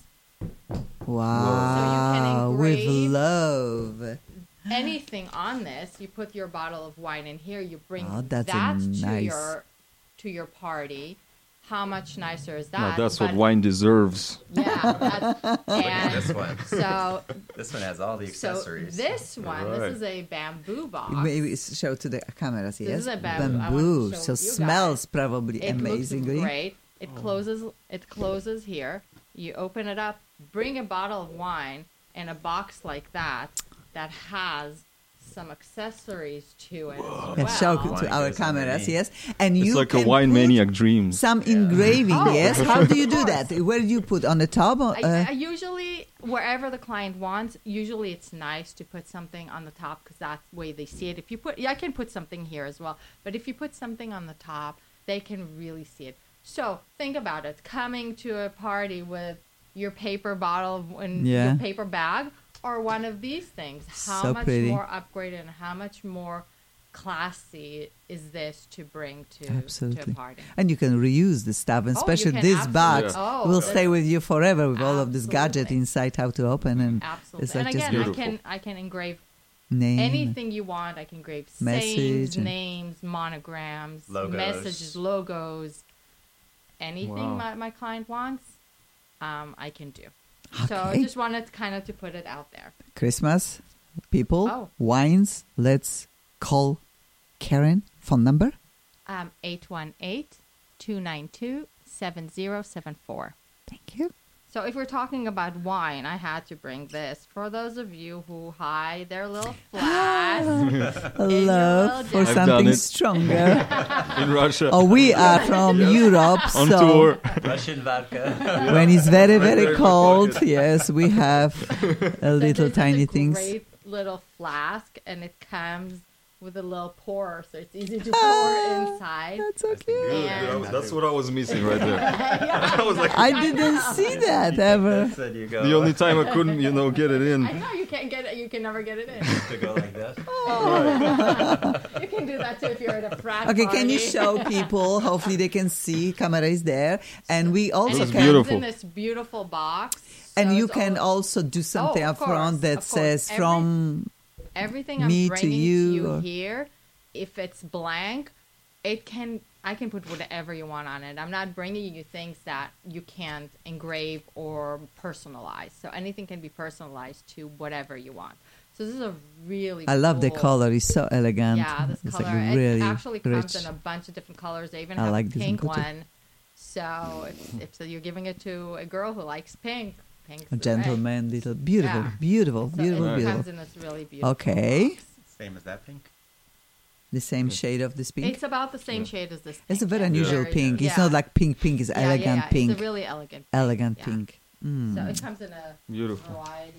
Speaker 3: Wow. With
Speaker 5: engrave-
Speaker 3: love.
Speaker 5: Anything on this, you put your bottle of wine in here, you bring
Speaker 3: Oh, that's a
Speaker 5: that to
Speaker 3: nice-
Speaker 5: your to your party. How much nicer is
Speaker 6: No,
Speaker 5: that?
Speaker 6: that's what
Speaker 5: But-
Speaker 6: wine deserves.
Speaker 5: Yeah, that's,
Speaker 4: Look at this
Speaker 5: and
Speaker 4: one.
Speaker 5: so
Speaker 4: This one has all the
Speaker 5: so
Speaker 4: accessories.
Speaker 5: this one,
Speaker 6: Right.
Speaker 5: this is a bamboo box.
Speaker 3: Maybe show to the cameras, yes?
Speaker 5: is a bamboo. I want to
Speaker 3: Bamboo.
Speaker 5: show
Speaker 3: So
Speaker 5: you
Speaker 3: smells
Speaker 5: guys.
Speaker 3: probably
Speaker 5: It
Speaker 3: amazingly.
Speaker 5: looks great. It closes. It closes here. You open it up. Bring a bottle of wine and a box like that that has some accessories to it as well.
Speaker 3: Yeah, show
Speaker 4: Wine
Speaker 3: to our
Speaker 4: goes
Speaker 3: cameras,
Speaker 4: underneath.
Speaker 3: yes. And
Speaker 6: It's
Speaker 3: you
Speaker 6: like a
Speaker 3: can
Speaker 6: wine
Speaker 3: put
Speaker 6: maniac dream.
Speaker 3: some engraving,
Speaker 5: Oh,
Speaker 3: yes. How do you
Speaker 5: of
Speaker 3: do
Speaker 5: course.
Speaker 3: that? Where do you put on the top? Or,
Speaker 5: I,
Speaker 3: uh,
Speaker 5: I usually, wherever the client wants, usually it's nice to put something on the top because that's the way they see it. If you put, yeah, I can put something here as well, but if you put something on the top, they can really see it. So think about it: coming to a party with your paper bottle and
Speaker 3: Yeah.
Speaker 5: your paper bag, or one of these things. How
Speaker 3: So
Speaker 5: much
Speaker 3: pretty.
Speaker 5: more upgraded and how much more classy is this to bring to, to
Speaker 3: Absolutely.
Speaker 5: a party?
Speaker 3: and you can reuse the stuff, and
Speaker 5: Oh, you
Speaker 3: especially
Speaker 5: can
Speaker 3: this
Speaker 5: absolutely-
Speaker 3: box
Speaker 5: Oh,
Speaker 3: will
Speaker 5: this-
Speaker 3: stay with you forever with all of this gadget
Speaker 5: Absolutely.
Speaker 3: inside how to open and
Speaker 5: Absolutely.
Speaker 3: it's like
Speaker 5: and
Speaker 3: just
Speaker 5: again, I
Speaker 6: beautiful.
Speaker 5: can I can engrave
Speaker 3: name.
Speaker 5: anything you want. I can engrave
Speaker 3: Message
Speaker 5: sayings,
Speaker 3: and-
Speaker 5: names, monograms,
Speaker 4: Logos.
Speaker 5: messages, logos, anything
Speaker 6: Wow.
Speaker 5: my, my client wants, um, I can do. So I
Speaker 3: Okay.
Speaker 5: just wanted kind of to put it out there.
Speaker 3: Christmas, people,
Speaker 5: Oh.
Speaker 3: wines. Let's call Karen. Phone number?
Speaker 5: Um, eight one eight, two nine two, seven zero seven four.
Speaker 3: Thank you.
Speaker 5: So if we're talking about wine, I had to bring this for those of you who hide their little flask.
Speaker 3: A
Speaker 5: your
Speaker 3: love for
Speaker 5: little
Speaker 6: I've done
Speaker 3: something
Speaker 6: it.
Speaker 3: stronger.
Speaker 6: In Russia.
Speaker 3: Oh, we are from Europe,
Speaker 6: on
Speaker 3: so
Speaker 6: tour.
Speaker 4: Russian vodka.
Speaker 3: when it's very,
Speaker 6: Right there
Speaker 3: very
Speaker 6: in my
Speaker 3: cold,
Speaker 6: pocket.
Speaker 3: yes, we have a little
Speaker 5: This is
Speaker 3: tiny
Speaker 5: a
Speaker 3: things.
Speaker 5: Great little flask, and it comes with a little pour, so it's easy to pour
Speaker 3: Ah,
Speaker 5: inside.
Speaker 3: That's so cute.
Speaker 5: And
Speaker 6: That's what I was missing right there. I was like,
Speaker 3: I didn't see that ever.
Speaker 4: So you go,
Speaker 6: the only time I couldn't, you know, get it
Speaker 5: I
Speaker 6: in.
Speaker 5: know you can't get it. You can never get it in.
Speaker 4: to go like this.
Speaker 5: You can do that too if you're at a frat
Speaker 3: Okay,
Speaker 5: party.
Speaker 3: can you show people? Hopefully they can see. Camera is there. And we also
Speaker 5: And
Speaker 6: Looks
Speaker 5: it
Speaker 3: can...
Speaker 6: beautiful.
Speaker 5: comes in this beautiful box.
Speaker 3: And
Speaker 5: So
Speaker 3: you
Speaker 5: it's
Speaker 3: can
Speaker 5: all-
Speaker 3: also do something
Speaker 5: Oh,
Speaker 3: up
Speaker 5: of
Speaker 3: front
Speaker 5: course,
Speaker 3: that
Speaker 5: of course.
Speaker 3: says
Speaker 5: Every-
Speaker 3: from
Speaker 5: everything
Speaker 3: me
Speaker 5: I'm
Speaker 3: to
Speaker 5: bringing to
Speaker 3: you,
Speaker 5: you,
Speaker 3: or-
Speaker 5: here, if it's blank, it can I can put whatever you want on it. I'm not bringing you things that you can't engrave or personalize. So anything can be personalized to whatever you want. So this is a really
Speaker 3: I love the
Speaker 5: cool-
Speaker 3: color. It's so elegant.
Speaker 5: Yeah, this
Speaker 3: it's
Speaker 5: color.
Speaker 3: like really
Speaker 5: it actually comes
Speaker 3: rich.
Speaker 5: in a bunch of different colors. They even
Speaker 3: I
Speaker 5: have
Speaker 3: like
Speaker 5: a
Speaker 3: this
Speaker 5: pink
Speaker 3: one too.
Speaker 5: one. So if, if so you're giving it to a girl who likes pink, pink's
Speaker 3: A
Speaker 5: the way.
Speaker 3: gentleman, little beautiful,
Speaker 5: Yeah.
Speaker 3: beautiful,
Speaker 5: So
Speaker 3: beautiful,
Speaker 5: it
Speaker 3: beautiful.
Speaker 5: comes in this really beautiful
Speaker 3: Okay.
Speaker 5: box.
Speaker 4: Same as that pink.
Speaker 3: The same shade of this pink.
Speaker 5: It's about the same shade as this.
Speaker 3: It's a
Speaker 5: pink,
Speaker 3: very
Speaker 5: yeah.
Speaker 3: unusual
Speaker 5: Very-
Speaker 3: pink. It's
Speaker 5: yeah.
Speaker 3: not like pink. Pink is
Speaker 5: Yeah,
Speaker 3: elegant
Speaker 5: yeah, yeah.
Speaker 3: pink.
Speaker 5: It's a really elegant. Pink.
Speaker 3: elegant
Speaker 5: yeah.
Speaker 3: pink. Mm.
Speaker 5: So it comes in a
Speaker 6: Beautiful.
Speaker 5: variety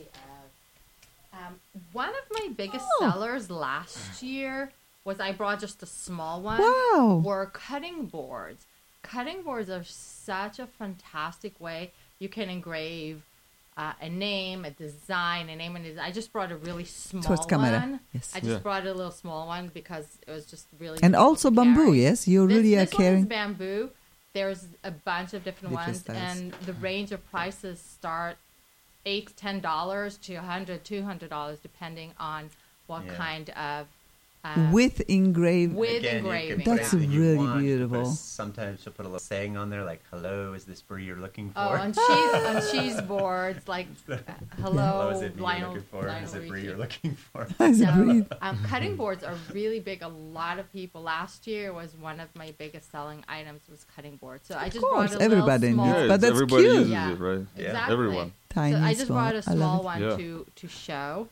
Speaker 5: of. Um, one of my biggest
Speaker 3: Oh.
Speaker 5: sellers last year was I brought just a small one.
Speaker 3: Wow.
Speaker 5: Were cutting boards. Cutting boards are such a fantastic way you can engrave uh, a name, a design, a name and a design. I just brought a really small
Speaker 3: Towards camera.
Speaker 5: one.
Speaker 3: Yes.
Speaker 5: I just
Speaker 6: Yeah.
Speaker 5: brought a little small one because it was just really.
Speaker 3: And
Speaker 5: difficult
Speaker 3: also
Speaker 5: to
Speaker 3: bamboo.
Speaker 5: carry.
Speaker 3: Yes, you
Speaker 5: This,
Speaker 3: really are
Speaker 5: this one is
Speaker 3: carrying.
Speaker 5: bamboo. There's a bunch of different,
Speaker 3: Different
Speaker 5: ones,
Speaker 3: styles.
Speaker 5: and the range of prices start eight, ten dollars to a hundred, two hundred dollars, depending on what
Speaker 4: Yeah.
Speaker 5: kind of uh,
Speaker 3: With engraved.
Speaker 5: with
Speaker 4: Again,
Speaker 5: engraving.
Speaker 4: you can put
Speaker 3: That's
Speaker 4: anything you
Speaker 3: really
Speaker 4: want. You can put a-
Speaker 3: beautiful.
Speaker 4: sometimes you'll put a little saying on there like, hello, is this brie you're looking for?
Speaker 5: Oh, on cheese on cheese boards like uh, hello,
Speaker 4: Hello, is it me you're
Speaker 5: Lionel,
Speaker 4: looking for?
Speaker 5: Lionel
Speaker 4: Is it brie
Speaker 5: Richie.
Speaker 4: you're looking for?
Speaker 3: As a
Speaker 5: So,
Speaker 3: breed.
Speaker 5: um, cutting boards are really big. A lot of people last year was one of my biggest selling items was cutting boards. So I just
Speaker 3: course,
Speaker 5: brought a
Speaker 3: everybody
Speaker 5: little
Speaker 3: needs-
Speaker 5: small.
Speaker 6: Yeah,
Speaker 3: but
Speaker 6: it's-
Speaker 3: that's
Speaker 6: everybody
Speaker 3: cute.
Speaker 6: uses
Speaker 5: Yeah.
Speaker 6: it, right?
Speaker 4: Yeah.
Speaker 5: Exactly.
Speaker 6: Everyone.
Speaker 3: Tiny,
Speaker 5: so I just
Speaker 3: small.
Speaker 5: brought a
Speaker 3: I love
Speaker 5: small
Speaker 3: it.
Speaker 5: one
Speaker 6: Yeah.
Speaker 5: to to show.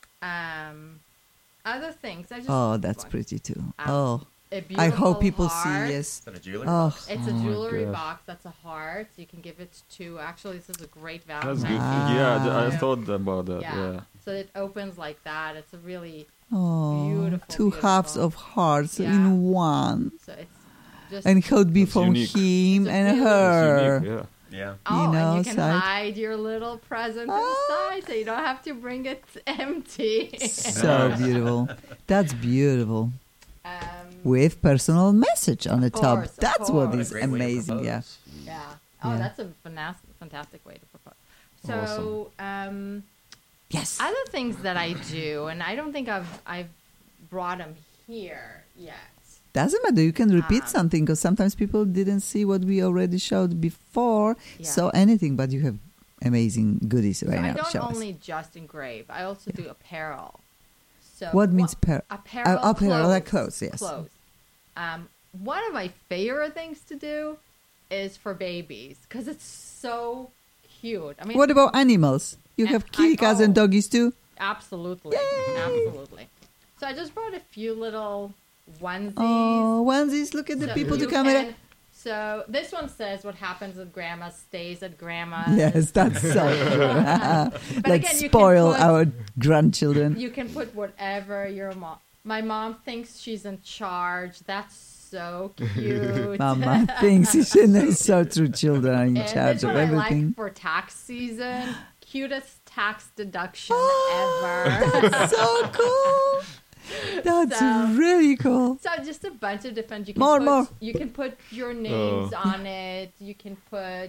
Speaker 5: Um, other things. I just
Speaker 3: Oh, that's
Speaker 5: one.
Speaker 3: pretty too.
Speaker 5: Um,
Speaker 3: Oh,
Speaker 5: A
Speaker 3: I hope
Speaker 5: beautiful
Speaker 3: people
Speaker 5: heart.
Speaker 3: see.
Speaker 4: Is
Speaker 3: Yes.
Speaker 4: that a jewelry?
Speaker 3: Oh,
Speaker 5: It's a
Speaker 6: Oh my
Speaker 5: jewelry
Speaker 6: gosh.
Speaker 5: box that's a heart. You can give it to. Actually, this is a great
Speaker 6: That's
Speaker 5: Valentine's.
Speaker 6: good.
Speaker 3: Wow.
Speaker 6: Yeah, th- I
Speaker 5: Yeah.
Speaker 6: thought about that.
Speaker 5: Yeah.
Speaker 6: Yeah.
Speaker 5: So it opens like that. It's a really
Speaker 3: oh,
Speaker 5: Beautiful,
Speaker 3: two halves
Speaker 5: beautiful.
Speaker 3: of hearts
Speaker 5: Yeah.
Speaker 3: in one,
Speaker 5: so it's just.
Speaker 3: and it could be
Speaker 6: That's
Speaker 3: from
Speaker 6: unique.
Speaker 3: him
Speaker 5: It's a
Speaker 3: and
Speaker 5: really-
Speaker 3: her.
Speaker 6: It's unique, yeah.
Speaker 4: Yeah.
Speaker 5: Oh,
Speaker 3: you know,
Speaker 5: and you can
Speaker 3: side.
Speaker 5: hide your little present
Speaker 3: Ah.
Speaker 5: inside, so you don't have to bring it empty.
Speaker 3: So beautiful. That's beautiful.
Speaker 5: um,
Speaker 3: With personal message on the
Speaker 5: Of
Speaker 3: top.
Speaker 5: course, of
Speaker 3: That's what
Speaker 5: course.
Speaker 3: is
Speaker 4: Great way to
Speaker 3: amazing. Yeah.
Speaker 4: propose.
Speaker 5: yeah. Oh,
Speaker 3: Yeah.
Speaker 5: that's a fantastic, fantastic way to propose. So, um,
Speaker 3: Yes.
Speaker 5: other things that I do, and I don't think I've I've brought them here yet.
Speaker 3: Doesn't matter. You can repeat
Speaker 5: Um,
Speaker 3: something because sometimes people didn't see what we already showed before.
Speaker 5: Yeah.
Speaker 3: So anything, but you have amazing goodies right
Speaker 5: So I
Speaker 3: now.
Speaker 5: don't
Speaker 3: Show us.
Speaker 5: only just engrave. I also do apparel. So
Speaker 3: What means
Speaker 5: wha-
Speaker 3: par-
Speaker 5: apparel?
Speaker 3: uh, apparel,
Speaker 5: clothes,
Speaker 3: like clothes, yes.
Speaker 5: Clothes. Um, one of my favorite things to do is for babies because it's so cute. I mean,
Speaker 3: What about animals? You
Speaker 5: And
Speaker 3: have
Speaker 5: I-
Speaker 3: kitty cats and
Speaker 5: oh.
Speaker 3: doggies too?
Speaker 5: absolutely, absolutely. So I just brought a few little onesies.
Speaker 3: Oh, onesies. Look at the
Speaker 5: So
Speaker 3: people to
Speaker 5: you
Speaker 3: camera.
Speaker 5: can- So this one says, "What happens at grandma stays at grandma."
Speaker 3: Yes, that's so true.
Speaker 5: But
Speaker 3: Let's
Speaker 5: again, you can
Speaker 3: spoil
Speaker 5: put-
Speaker 3: our grandchildren.
Speaker 5: You can put whatever your mom. My mom thinks she's in charge. That's so cute.
Speaker 3: Mama thinks it's it's so true. Children are in
Speaker 5: And
Speaker 3: charge
Speaker 5: this
Speaker 3: of
Speaker 5: one I
Speaker 3: everything.
Speaker 5: like for tax season. Cutest tax deduction
Speaker 3: Oh,
Speaker 5: ever.
Speaker 3: That's so cool. That's
Speaker 5: So-
Speaker 3: really cool.
Speaker 5: So just a bunch of different. You can
Speaker 3: More,
Speaker 5: put,
Speaker 3: more.
Speaker 5: You can put your names
Speaker 6: Oh.
Speaker 5: on it. You can put.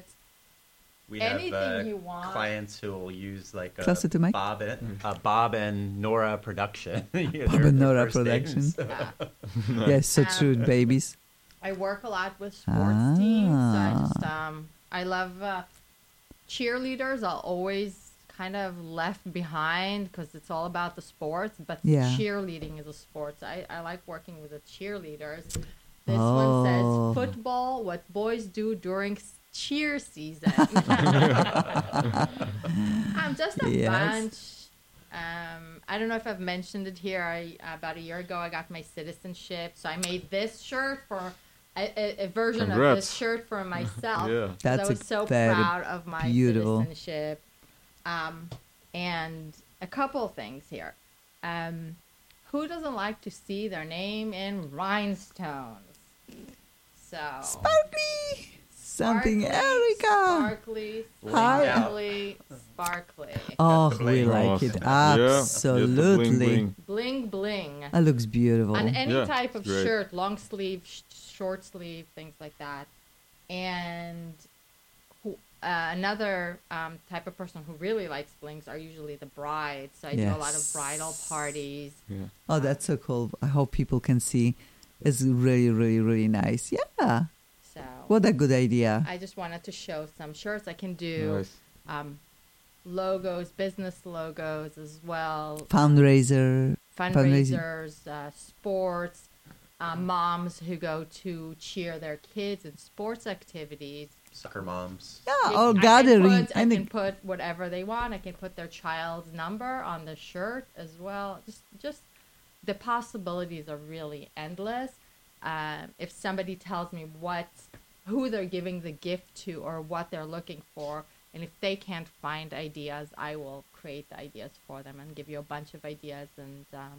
Speaker 4: We have
Speaker 5: Anything
Speaker 4: uh,
Speaker 5: you want.
Speaker 4: clients who will use like a
Speaker 3: Closer to mic.
Speaker 4: Bob and, uh, Bob and Nora production. Yeah,
Speaker 3: Bob
Speaker 4: their-
Speaker 3: and
Speaker 4: their
Speaker 3: Nora
Speaker 4: first
Speaker 3: production.
Speaker 4: names.
Speaker 5: Uh,
Speaker 3: Yes, so
Speaker 5: Um,
Speaker 3: true, babies.
Speaker 5: I work a lot with sports teams. So I
Speaker 3: Ah.
Speaker 5: just um I love uh, cheerleaders. Are always kind of left behind because it's all about the sports. But
Speaker 3: Yeah.
Speaker 5: cheerleading is a sport. So I I like working with the cheerleaders. This
Speaker 3: Oh.
Speaker 5: one says football: what boys do during s- cheer season. um, just a
Speaker 3: Yes.
Speaker 5: bunch. Um, I don't know if I've mentioned it here. I, about a year ago, I got my citizenship, so I made this shirt for a, a, a version of
Speaker 6: Congrats.
Speaker 5: this shirt for myself.
Speaker 6: Yeah.
Speaker 5: 'cause
Speaker 3: That's
Speaker 5: I was
Speaker 3: a
Speaker 5: so
Speaker 3: very
Speaker 5: proud of my
Speaker 3: beautiful.
Speaker 5: citizenship. Um, and a couple things here. Um, who doesn't like to see their name in rhinestones? So
Speaker 3: Sparkly! Something,
Speaker 5: sparkly,
Speaker 3: Erica!
Speaker 5: Sparkly,
Speaker 3: Hi.
Speaker 5: sparkly, sparkly.
Speaker 3: Oh,
Speaker 4: Got the
Speaker 3: we
Speaker 4: bling.
Speaker 3: like it.
Speaker 6: Yeah, get the
Speaker 3: Absolutely.
Speaker 6: bling, bling.
Speaker 5: Bling bling.
Speaker 3: That looks beautiful.
Speaker 5: On any
Speaker 6: Yeah,
Speaker 5: type of
Speaker 6: great.
Speaker 5: shirt, long sleeve, sh- short sleeve, things like that. And who, uh, another um, type of person who really likes blings are usually the brides. So I do a lot of
Speaker 3: Yes.
Speaker 5: bridal parties.
Speaker 6: Yeah.
Speaker 3: Oh, that's so cool. I hope people can see. It's really, really, really nice. Yeah.
Speaker 5: So
Speaker 3: What a good idea.
Speaker 5: I just wanted to show some shirts. I can do
Speaker 6: Nice.
Speaker 5: um, logos, business logos as well.
Speaker 3: Fundraiser.
Speaker 5: Fundraisers, uh, sports, uh, moms who go to cheer their kids in sports activities.
Speaker 4: Soccer moms.
Speaker 3: Yeah,
Speaker 5: You-
Speaker 3: or
Speaker 5: I can
Speaker 3: gathering.
Speaker 5: put- I
Speaker 3: and
Speaker 5: can put whatever they want. I can put their child's number on the shirt as well. Just, just the possibilities are really endless. Um, if somebody tells me what, who they're giving the gift to, or what they're looking for, and if they can't find ideas, I will create the ideas for them and give you a bunch of ideas. And um,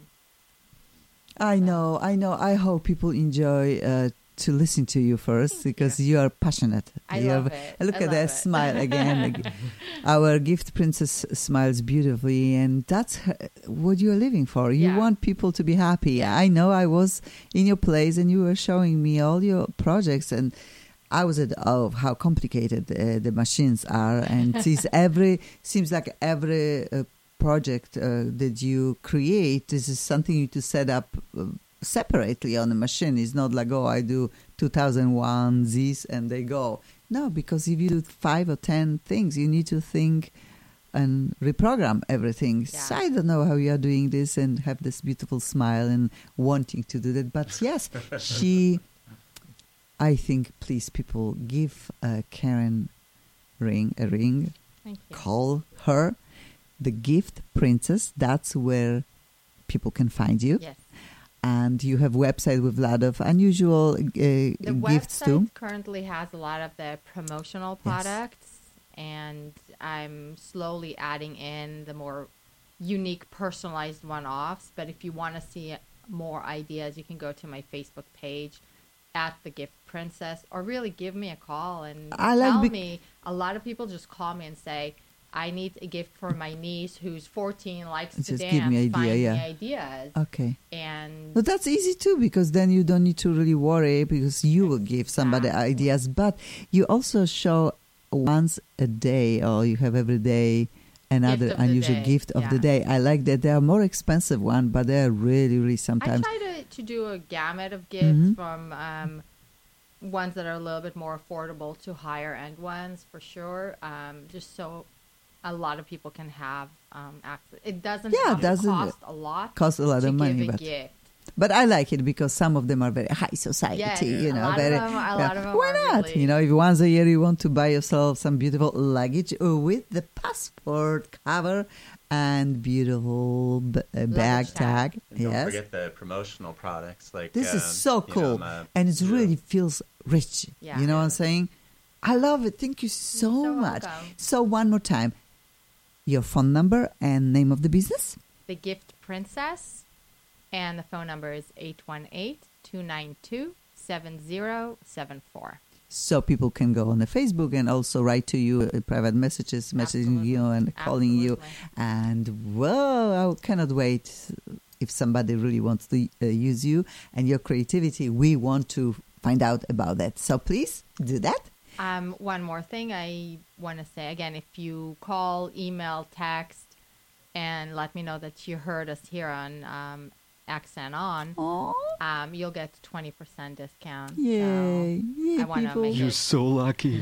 Speaker 3: I know, I know. I hope people enjoy uh, to listen to you first because you are passionate.
Speaker 5: I
Speaker 3: You
Speaker 5: love
Speaker 3: are-
Speaker 5: it.
Speaker 3: Look
Speaker 5: I
Speaker 3: at
Speaker 5: love
Speaker 3: that
Speaker 5: it.
Speaker 3: smile again. Ag- Our gift princess smiles beautifully, and that's her, what you're living for. You
Speaker 5: Yeah.
Speaker 3: want people to be happy. I know. I was in your place, and you were showing me all your projects, and I was at oh how complicated uh, the machines are, and it's every seems like every uh, project uh, that you create, this is something you need to set up uh, separately on the machine. It's not like, oh, I do two thousand one these and they go. No, because if you do five or ten things, you need to think and reprogram everything. So
Speaker 5: Yeah.
Speaker 3: I don't know how you are doing this and have this beautiful smile and wanting to do that. But yes, she, I think, please, people, give uh, Karen ring a ring.
Speaker 5: thank you.
Speaker 3: Call her the Gift Princess. That's where people can find you.
Speaker 5: Yes.
Speaker 3: And you have a website with a lot of unusual uh,
Speaker 5: The
Speaker 3: gifts
Speaker 5: website
Speaker 3: too.
Speaker 5: currently has a lot of the promotional
Speaker 3: Yes.
Speaker 5: products, and I'm slowly adding in the more unique, personalized one-offs. But if you want to see more ideas, you can go to my Facebook page at the Gift Princess, or really give me a call and
Speaker 3: I like
Speaker 5: tell
Speaker 3: bec-
Speaker 5: me. A lot of people just call me and say, I need a gift for my niece who's fourteen, likes to
Speaker 3: Just
Speaker 5: dance.
Speaker 3: give me idea,
Speaker 5: Find
Speaker 3: yeah.
Speaker 5: me ideas.
Speaker 3: Okay.
Speaker 5: And
Speaker 3: But that's easy too, because then you don't need to really worry because you will give somebody
Speaker 5: Exactly.
Speaker 3: ideas. But you also show once a day, or you have every day another
Speaker 5: Gift of the
Speaker 3: unusual
Speaker 5: day,
Speaker 3: gift of the
Speaker 5: yeah.
Speaker 3: day. I like that. They are more expensive one, but they are really, really sometimes.
Speaker 5: I try to, to do a gamut of gifts
Speaker 3: Mhm.
Speaker 5: from um, ones that are a little bit more affordable to higher end ones for sure. Um, just so a lot of people can have um, access. It doesn't
Speaker 3: Yeah,
Speaker 5: have
Speaker 3: it doesn't
Speaker 5: to cost a lot.
Speaker 3: cost a lot
Speaker 5: to
Speaker 3: of money,
Speaker 5: give a
Speaker 3: but
Speaker 5: gift.
Speaker 3: but I like it because some of them are very high society.
Speaker 5: Yeah,
Speaker 3: you
Speaker 5: a
Speaker 3: know,
Speaker 5: lot of
Speaker 3: very.
Speaker 5: them- a
Speaker 3: yeah.
Speaker 5: lot of them
Speaker 3: Why
Speaker 5: are
Speaker 3: not?
Speaker 5: really-
Speaker 3: You know, if once a year you want to buy yourself some beautiful luggage uh, with the passport cover and beautiful b- uh, bag
Speaker 5: tag.
Speaker 3: tag.
Speaker 4: And don't
Speaker 3: Yes.
Speaker 4: forget the promotional products like
Speaker 3: This is
Speaker 4: um,
Speaker 3: so
Speaker 4: you know,
Speaker 3: cool,
Speaker 4: my-
Speaker 3: and it
Speaker 4: yeah.
Speaker 3: really feels rich.
Speaker 5: Yeah.
Speaker 3: You know what I'm
Speaker 4: Yeah.
Speaker 3: saying? I love it. Thank you so,
Speaker 5: so
Speaker 3: much.
Speaker 5: welcome.
Speaker 3: So one more time, your phone number and name of the business.
Speaker 5: The Gift Princess, and the phone number is eight one eight, two nine two, seven zero seven four.
Speaker 3: So people can go on the Facebook and also write to you uh, private messages, messaging
Speaker 5: Absolutely.
Speaker 3: you and calling you.
Speaker 5: Absolutely.
Speaker 3: And whoa, I cannot wait. If somebody really wants to uh, use you and your creativity, we want to find out about that. So please do that.
Speaker 5: Um, one more thing I want to say again: if you call, email, text, and let me know that you heard us here on um, Accent On,
Speaker 3: Oh,
Speaker 5: um, you'll get twenty percent discount.
Speaker 3: yay! Yay,
Speaker 5: I wanna
Speaker 3: people.
Speaker 5: make
Speaker 6: You're
Speaker 5: it-
Speaker 6: so lucky.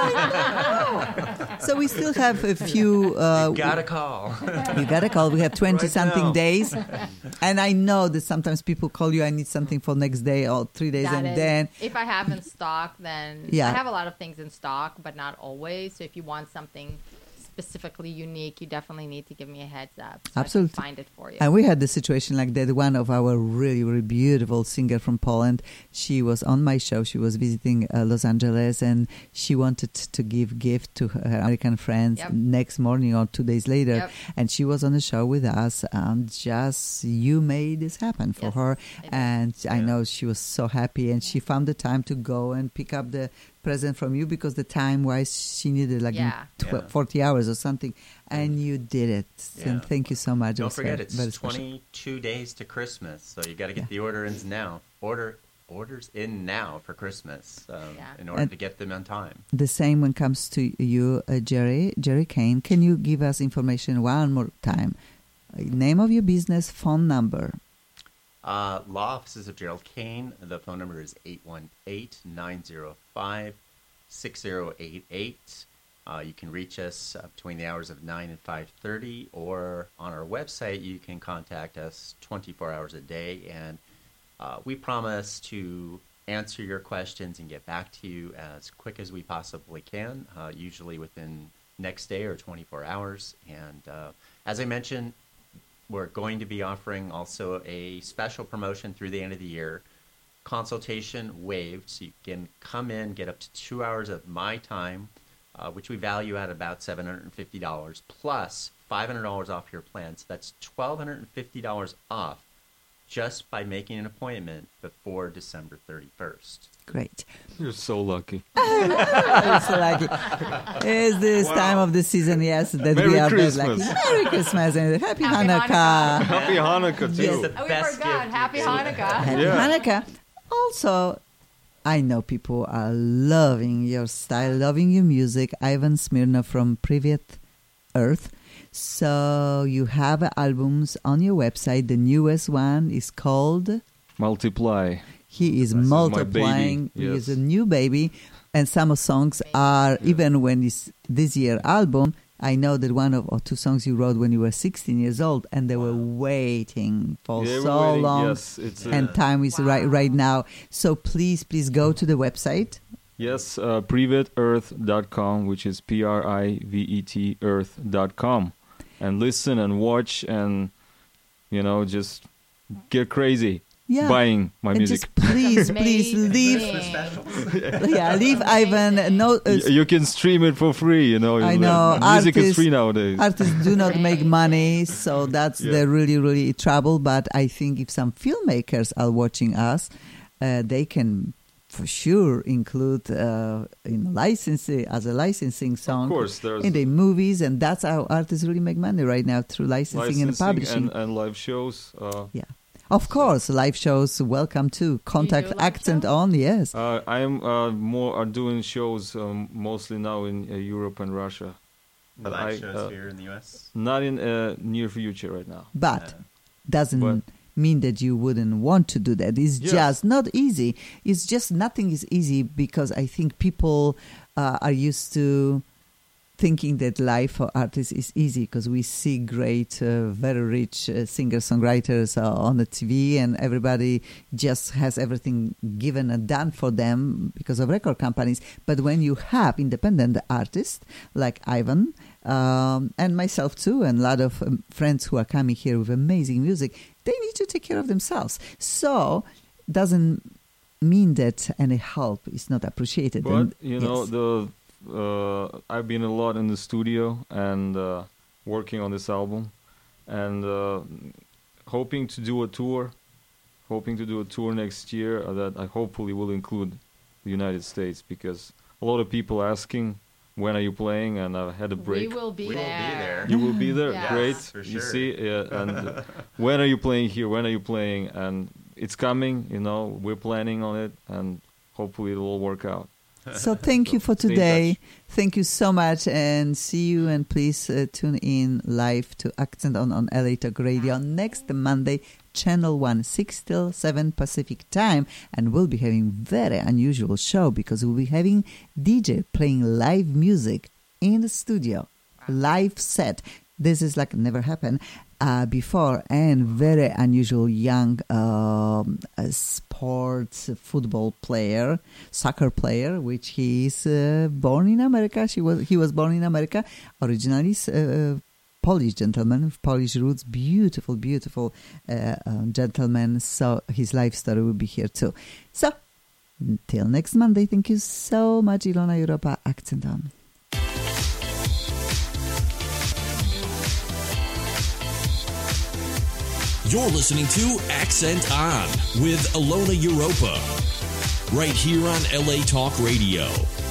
Speaker 3: So we still have a few. Uh,
Speaker 4: Gotta call.
Speaker 3: You got to call. We have twenty
Speaker 4: Right
Speaker 3: something
Speaker 4: now.
Speaker 3: days, and I know that sometimes people call you. I need something for next day or three days,
Speaker 5: That
Speaker 3: and
Speaker 5: is-
Speaker 3: then
Speaker 5: if I have in stock, then
Speaker 3: Yeah.
Speaker 5: I have a lot of things in stock, but not always. So if you want something specifically unique, you definitely need to give me a heads up. So
Speaker 3: Absolutely.
Speaker 5: I can find it for you.
Speaker 3: And we had the situation like that. One of our really, really beautiful singer from Poland, she was on my show. She was visiting uh, Los Angeles, and she wanted to give gift to her American friends
Speaker 5: Yep.
Speaker 3: next morning or two days later.
Speaker 5: Yep.
Speaker 3: And she was on the show with us, and just you made this happen for
Speaker 5: Yes,
Speaker 3: her.
Speaker 5: I did.
Speaker 3: And I
Speaker 4: Yeah.
Speaker 3: know she was so happy, and she found the time to go and pick up the present from you because the time wise she needed like in
Speaker 5: Yeah.
Speaker 3: tw-
Speaker 4: Yeah.
Speaker 3: forty hours or something, and you did it. And
Speaker 4: Yeah.
Speaker 3: thank you so much. It
Speaker 4: Don't
Speaker 3: was
Speaker 4: forget,
Speaker 3: very-
Speaker 4: it's
Speaker 3: very special.
Speaker 4: twenty-two days to Christmas, so you got to get
Speaker 3: Yeah.
Speaker 4: the order ins now. Order orders in now for Christmas um,
Speaker 5: Yeah.
Speaker 4: in order
Speaker 3: And-
Speaker 4: to get them on time.
Speaker 3: The same when it comes to you, uh, Jerry. Jerry Kane, can you give us information one more time? Uh, name of your business, phone number.
Speaker 4: Uh, Law Offices of Gerald Kane. The phone number is eight one eight, nine zero five, six zero eight eight. Uh, you can reach us uh, between the hours of nine and five thirty, or on our website, you can contact us twenty-four hours a day, and uh, we promise to answer your questions and get back to you as quick as we possibly can, uh, usually within next day or twenty-four hours. And uh, as I mentioned, we're going to be offering also a special promotion through the end of the year, consultation waived, so you can come in, get up to two hours of my time, uh, which we value at about seven hundred fifty dollars, plus five hundred dollars off your plan. So that's one thousand two hundred fifty dollars off just by making an appointment before December thirty-first.
Speaker 3: Great.
Speaker 6: You're so lucky.
Speaker 3: It's lucky. It's this time of the season, yes, that
Speaker 6: Merry
Speaker 3: we are very
Speaker 6: Christmas.
Speaker 3: lucky. Merry Christmas and Happy,
Speaker 5: Happy
Speaker 3: Hanukkah.
Speaker 6: Happy Hanukkah too.
Speaker 3: Yes.
Speaker 5: Oh, we
Speaker 4: Best
Speaker 5: forgot.
Speaker 4: gift
Speaker 5: Happy
Speaker 4: you could-
Speaker 5: Hanukkah.
Speaker 3: Happy
Speaker 6: Yeah.
Speaker 3: Hanukkah. Also, I know people are loving your style, loving your music. Ivan Smirnov from Privet Earth. So you have albums on your website. The newest one is called
Speaker 6: Multiply.
Speaker 3: He is
Speaker 6: This is my
Speaker 3: Multiplying.
Speaker 6: baby,
Speaker 3: He is
Speaker 6: yes.
Speaker 3: a new baby. And some of songs are, even when it's this year album, I know that one of or two songs you wrote when you were sixteen years old, and they were waiting for
Speaker 6: Yeah, we're
Speaker 3: so
Speaker 6: waiting.
Speaker 3: long.
Speaker 6: Yes, it's uh,
Speaker 3: And time is right
Speaker 5: Wow.
Speaker 3: right now. So please, please go to the website.
Speaker 6: yes, uh, privet earth dot com, which is P R I V E T earth dot com, and listen and watch and you know just get crazy
Speaker 3: Yeah.
Speaker 6: buying my
Speaker 3: And
Speaker 6: music.
Speaker 3: just please, please leave.
Speaker 5: Amazing.
Speaker 3: Yeah, leave Ivan. No, uh,
Speaker 6: Y- you can stream it for free, you know.
Speaker 3: I
Speaker 6: like,
Speaker 3: know,
Speaker 6: music is
Speaker 3: artists-
Speaker 6: free nowadays.
Speaker 3: artists do not make money, so that's
Speaker 6: Yeah.
Speaker 3: the really, really trouble. But I think if some filmmakers are watching us, uh, they can for sure include uh, in licensing as a licensing song
Speaker 6: Of course, there's
Speaker 3: in the movies, and that's how artists really make money right now through licensing, and
Speaker 6: licensing
Speaker 3: publishing.
Speaker 6: and, and live shows. Uh,
Speaker 3: yeah, of course, live shows. Welcome to Contact
Speaker 5: do live
Speaker 3: Accent
Speaker 5: shows?
Speaker 3: On. Yes,
Speaker 6: uh, I am uh, more are doing shows um, mostly now in uh, Europe and Russia.
Speaker 4: The
Speaker 6: But
Speaker 4: live
Speaker 6: I,
Speaker 4: shows
Speaker 6: uh,
Speaker 4: here in the U S.
Speaker 6: Not in uh, near future right now.
Speaker 3: but
Speaker 4: Uh,
Speaker 3: doesn't
Speaker 6: But-
Speaker 3: mean that you wouldn't want to do that. It's
Speaker 6: Yes.
Speaker 3: just not easy. It's just nothing is easy because I think people uh, are used to thinking that life for artists is easy because we see great, uh, very rich uh, singer-songwriters uh, on the T V, and everybody just has everything given and done for them because of record companies. But when you have independent artists like Ivan um, and myself too, and a lot of um, friends who are coming here with amazing music, they need to take care of themselves. So doesn't mean that any help is not appreciated.
Speaker 6: But
Speaker 3: And-
Speaker 6: you know,
Speaker 3: yes.
Speaker 6: the uh, I've been a lot in the studio and uh, working on this album, and uh, hoping to do a tour, hoping to do a tour next year uh, that I hopefully will include the United States, because a lot of people asking when are you playing, and I had a
Speaker 5: We
Speaker 6: break.
Speaker 5: will be
Speaker 4: We will
Speaker 5: there.
Speaker 4: be there.
Speaker 6: You will be there,
Speaker 5: Yes,
Speaker 6: great.
Speaker 4: for
Speaker 6: You
Speaker 4: sure.
Speaker 6: see, yeah, and uh, when are you playing here? When are you playing? And it's coming. You know, we're planning on it, and hopefully it will work out.
Speaker 3: So thank you for
Speaker 6: Stay in
Speaker 3: today.
Speaker 6: touch.
Speaker 3: Thank you so much, and see you. And please uh, tune in live to Accent On on L A Talk Radio next Monday, Channel One, six till seven Pacific time, and we'll be having very unusual show because we'll be having D J playing live music in the studio, live set. This is like never happened uh, before, and very unusual young um, uh, sports football player, soccer player, which he is uh, born in America. She was he was born in America, originally uh, Polish gentleman with Polish roots. Beautiful, beautiful uh, uh, gentleman. So his life story will be here too. So until next Monday, thank you so much, Ilona Europa, Accent On.
Speaker 2: You're listening to Accent On with Ilona Europa, right here on L A Talk Radio.